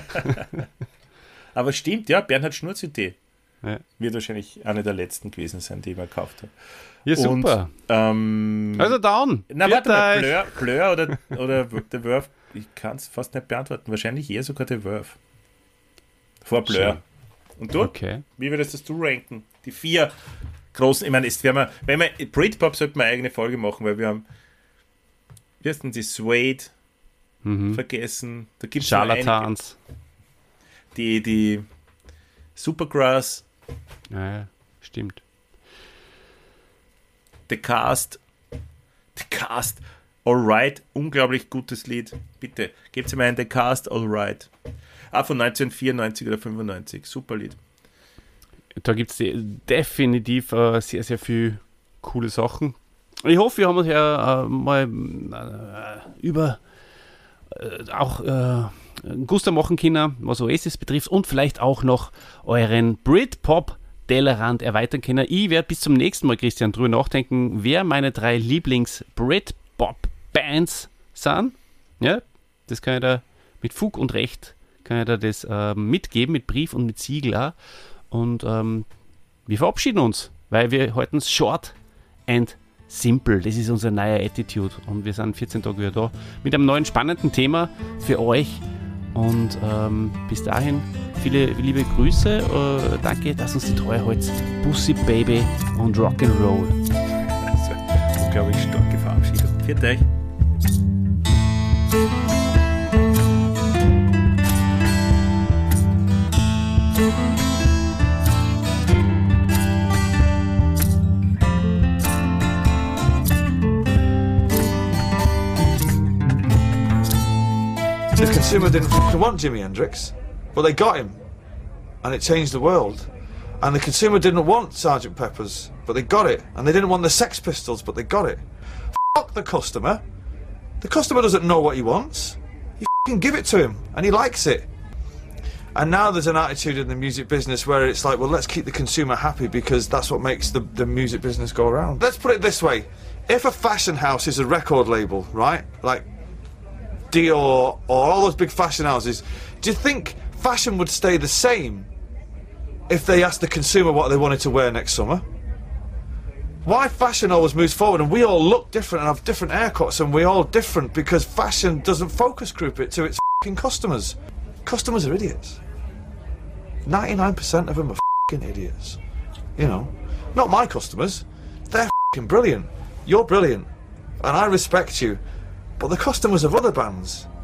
aber stimmt, ja, Bernhard Schnurz-Idee. Ja. Wird wahrscheinlich eine der letzten gewesen sein, die ich mir gekauft habe. Ja, super. Und, ähm, Also down. na, warte mal, Viert euch. Blur, Blur oder, oder The Verve, ich kann es fast nicht beantworten. Wahrscheinlich eher sogar The Verve. Vor Blur. Schön. Und du? Okay. Wie würdest das du ranken? Die vier großen, ich meine, jetzt werden wir, wenn wir, Britpop sollten wir eine eigene Folge machen, weil wir haben, wie heißt denn die, Suede Mhm. vergessen, da gibt es Charlatans. die, die Supergrass, Ja, ja, stimmt. The Cast, The Cast, Alright, unglaublich gutes Lied, bitte, gebt mir ein The Cast, Alright. Ah, von neunzehnhundertvierundneunzig oder fünfundneunzig, super Lied. Da gibt es definitiv äh, sehr, sehr viel coole Sachen. Ich hoffe, wir haben uns ja äh, mal äh, über äh, auch äh, Guster machen können, was Oasis betrifft und vielleicht auch noch euren Britpop-Tellerrand erweitern können. Ich werde bis zum nächsten Mal, Christian, drüber nachdenken, wer meine drei Lieblings-Britpop-Bands sind. Ja, das kann ich da mit Fug und Recht kann ich da das äh, mitgeben, mit Brief und mit Siegel auch. Und ähm, wir verabschieden uns, weil wir halten es short and simple. Das ist unsere neue Attitude. Und wir sind vierzehn Tage wieder da mit einem neuen spannenden Thema für euch. Und ähm, bis dahin viele liebe Grüße. Äh, danke, dass uns die Treue hält. Bussi Baby und Rock'n'Roll. Also, unglaublich starke Verabschiedung. Viert euch. The consumer didn't fucking want Jimi Hendrix, but they got him, and it changed the world. And the consumer didn't want Sergeant Pepper's, but they got it. And they didn't want the Sex Pistols, but they got it. Fuck the customer. The customer doesn't know what he wants. You fucking give it to him, and he likes it. And now there's an attitude in the music business where it's like, well, let's keep the consumer happy because that's what makes the, the music business go around. Let's put it this way. If a fashion house is a record label, right? Like Dior or all those big fashion houses, do you think fashion would stay the same if they asked the consumer what they wanted to wear next summer? Why fashion always moves forward and we all look different and have different haircuts and we're all different because fashion doesn't focus group it to its fucking customers. Customers are idiots. ninety-nine percent of them are fucking idiots. You know, not my customers. They're fucking brilliant. You're brilliant. And I respect you. But the customers of other bands,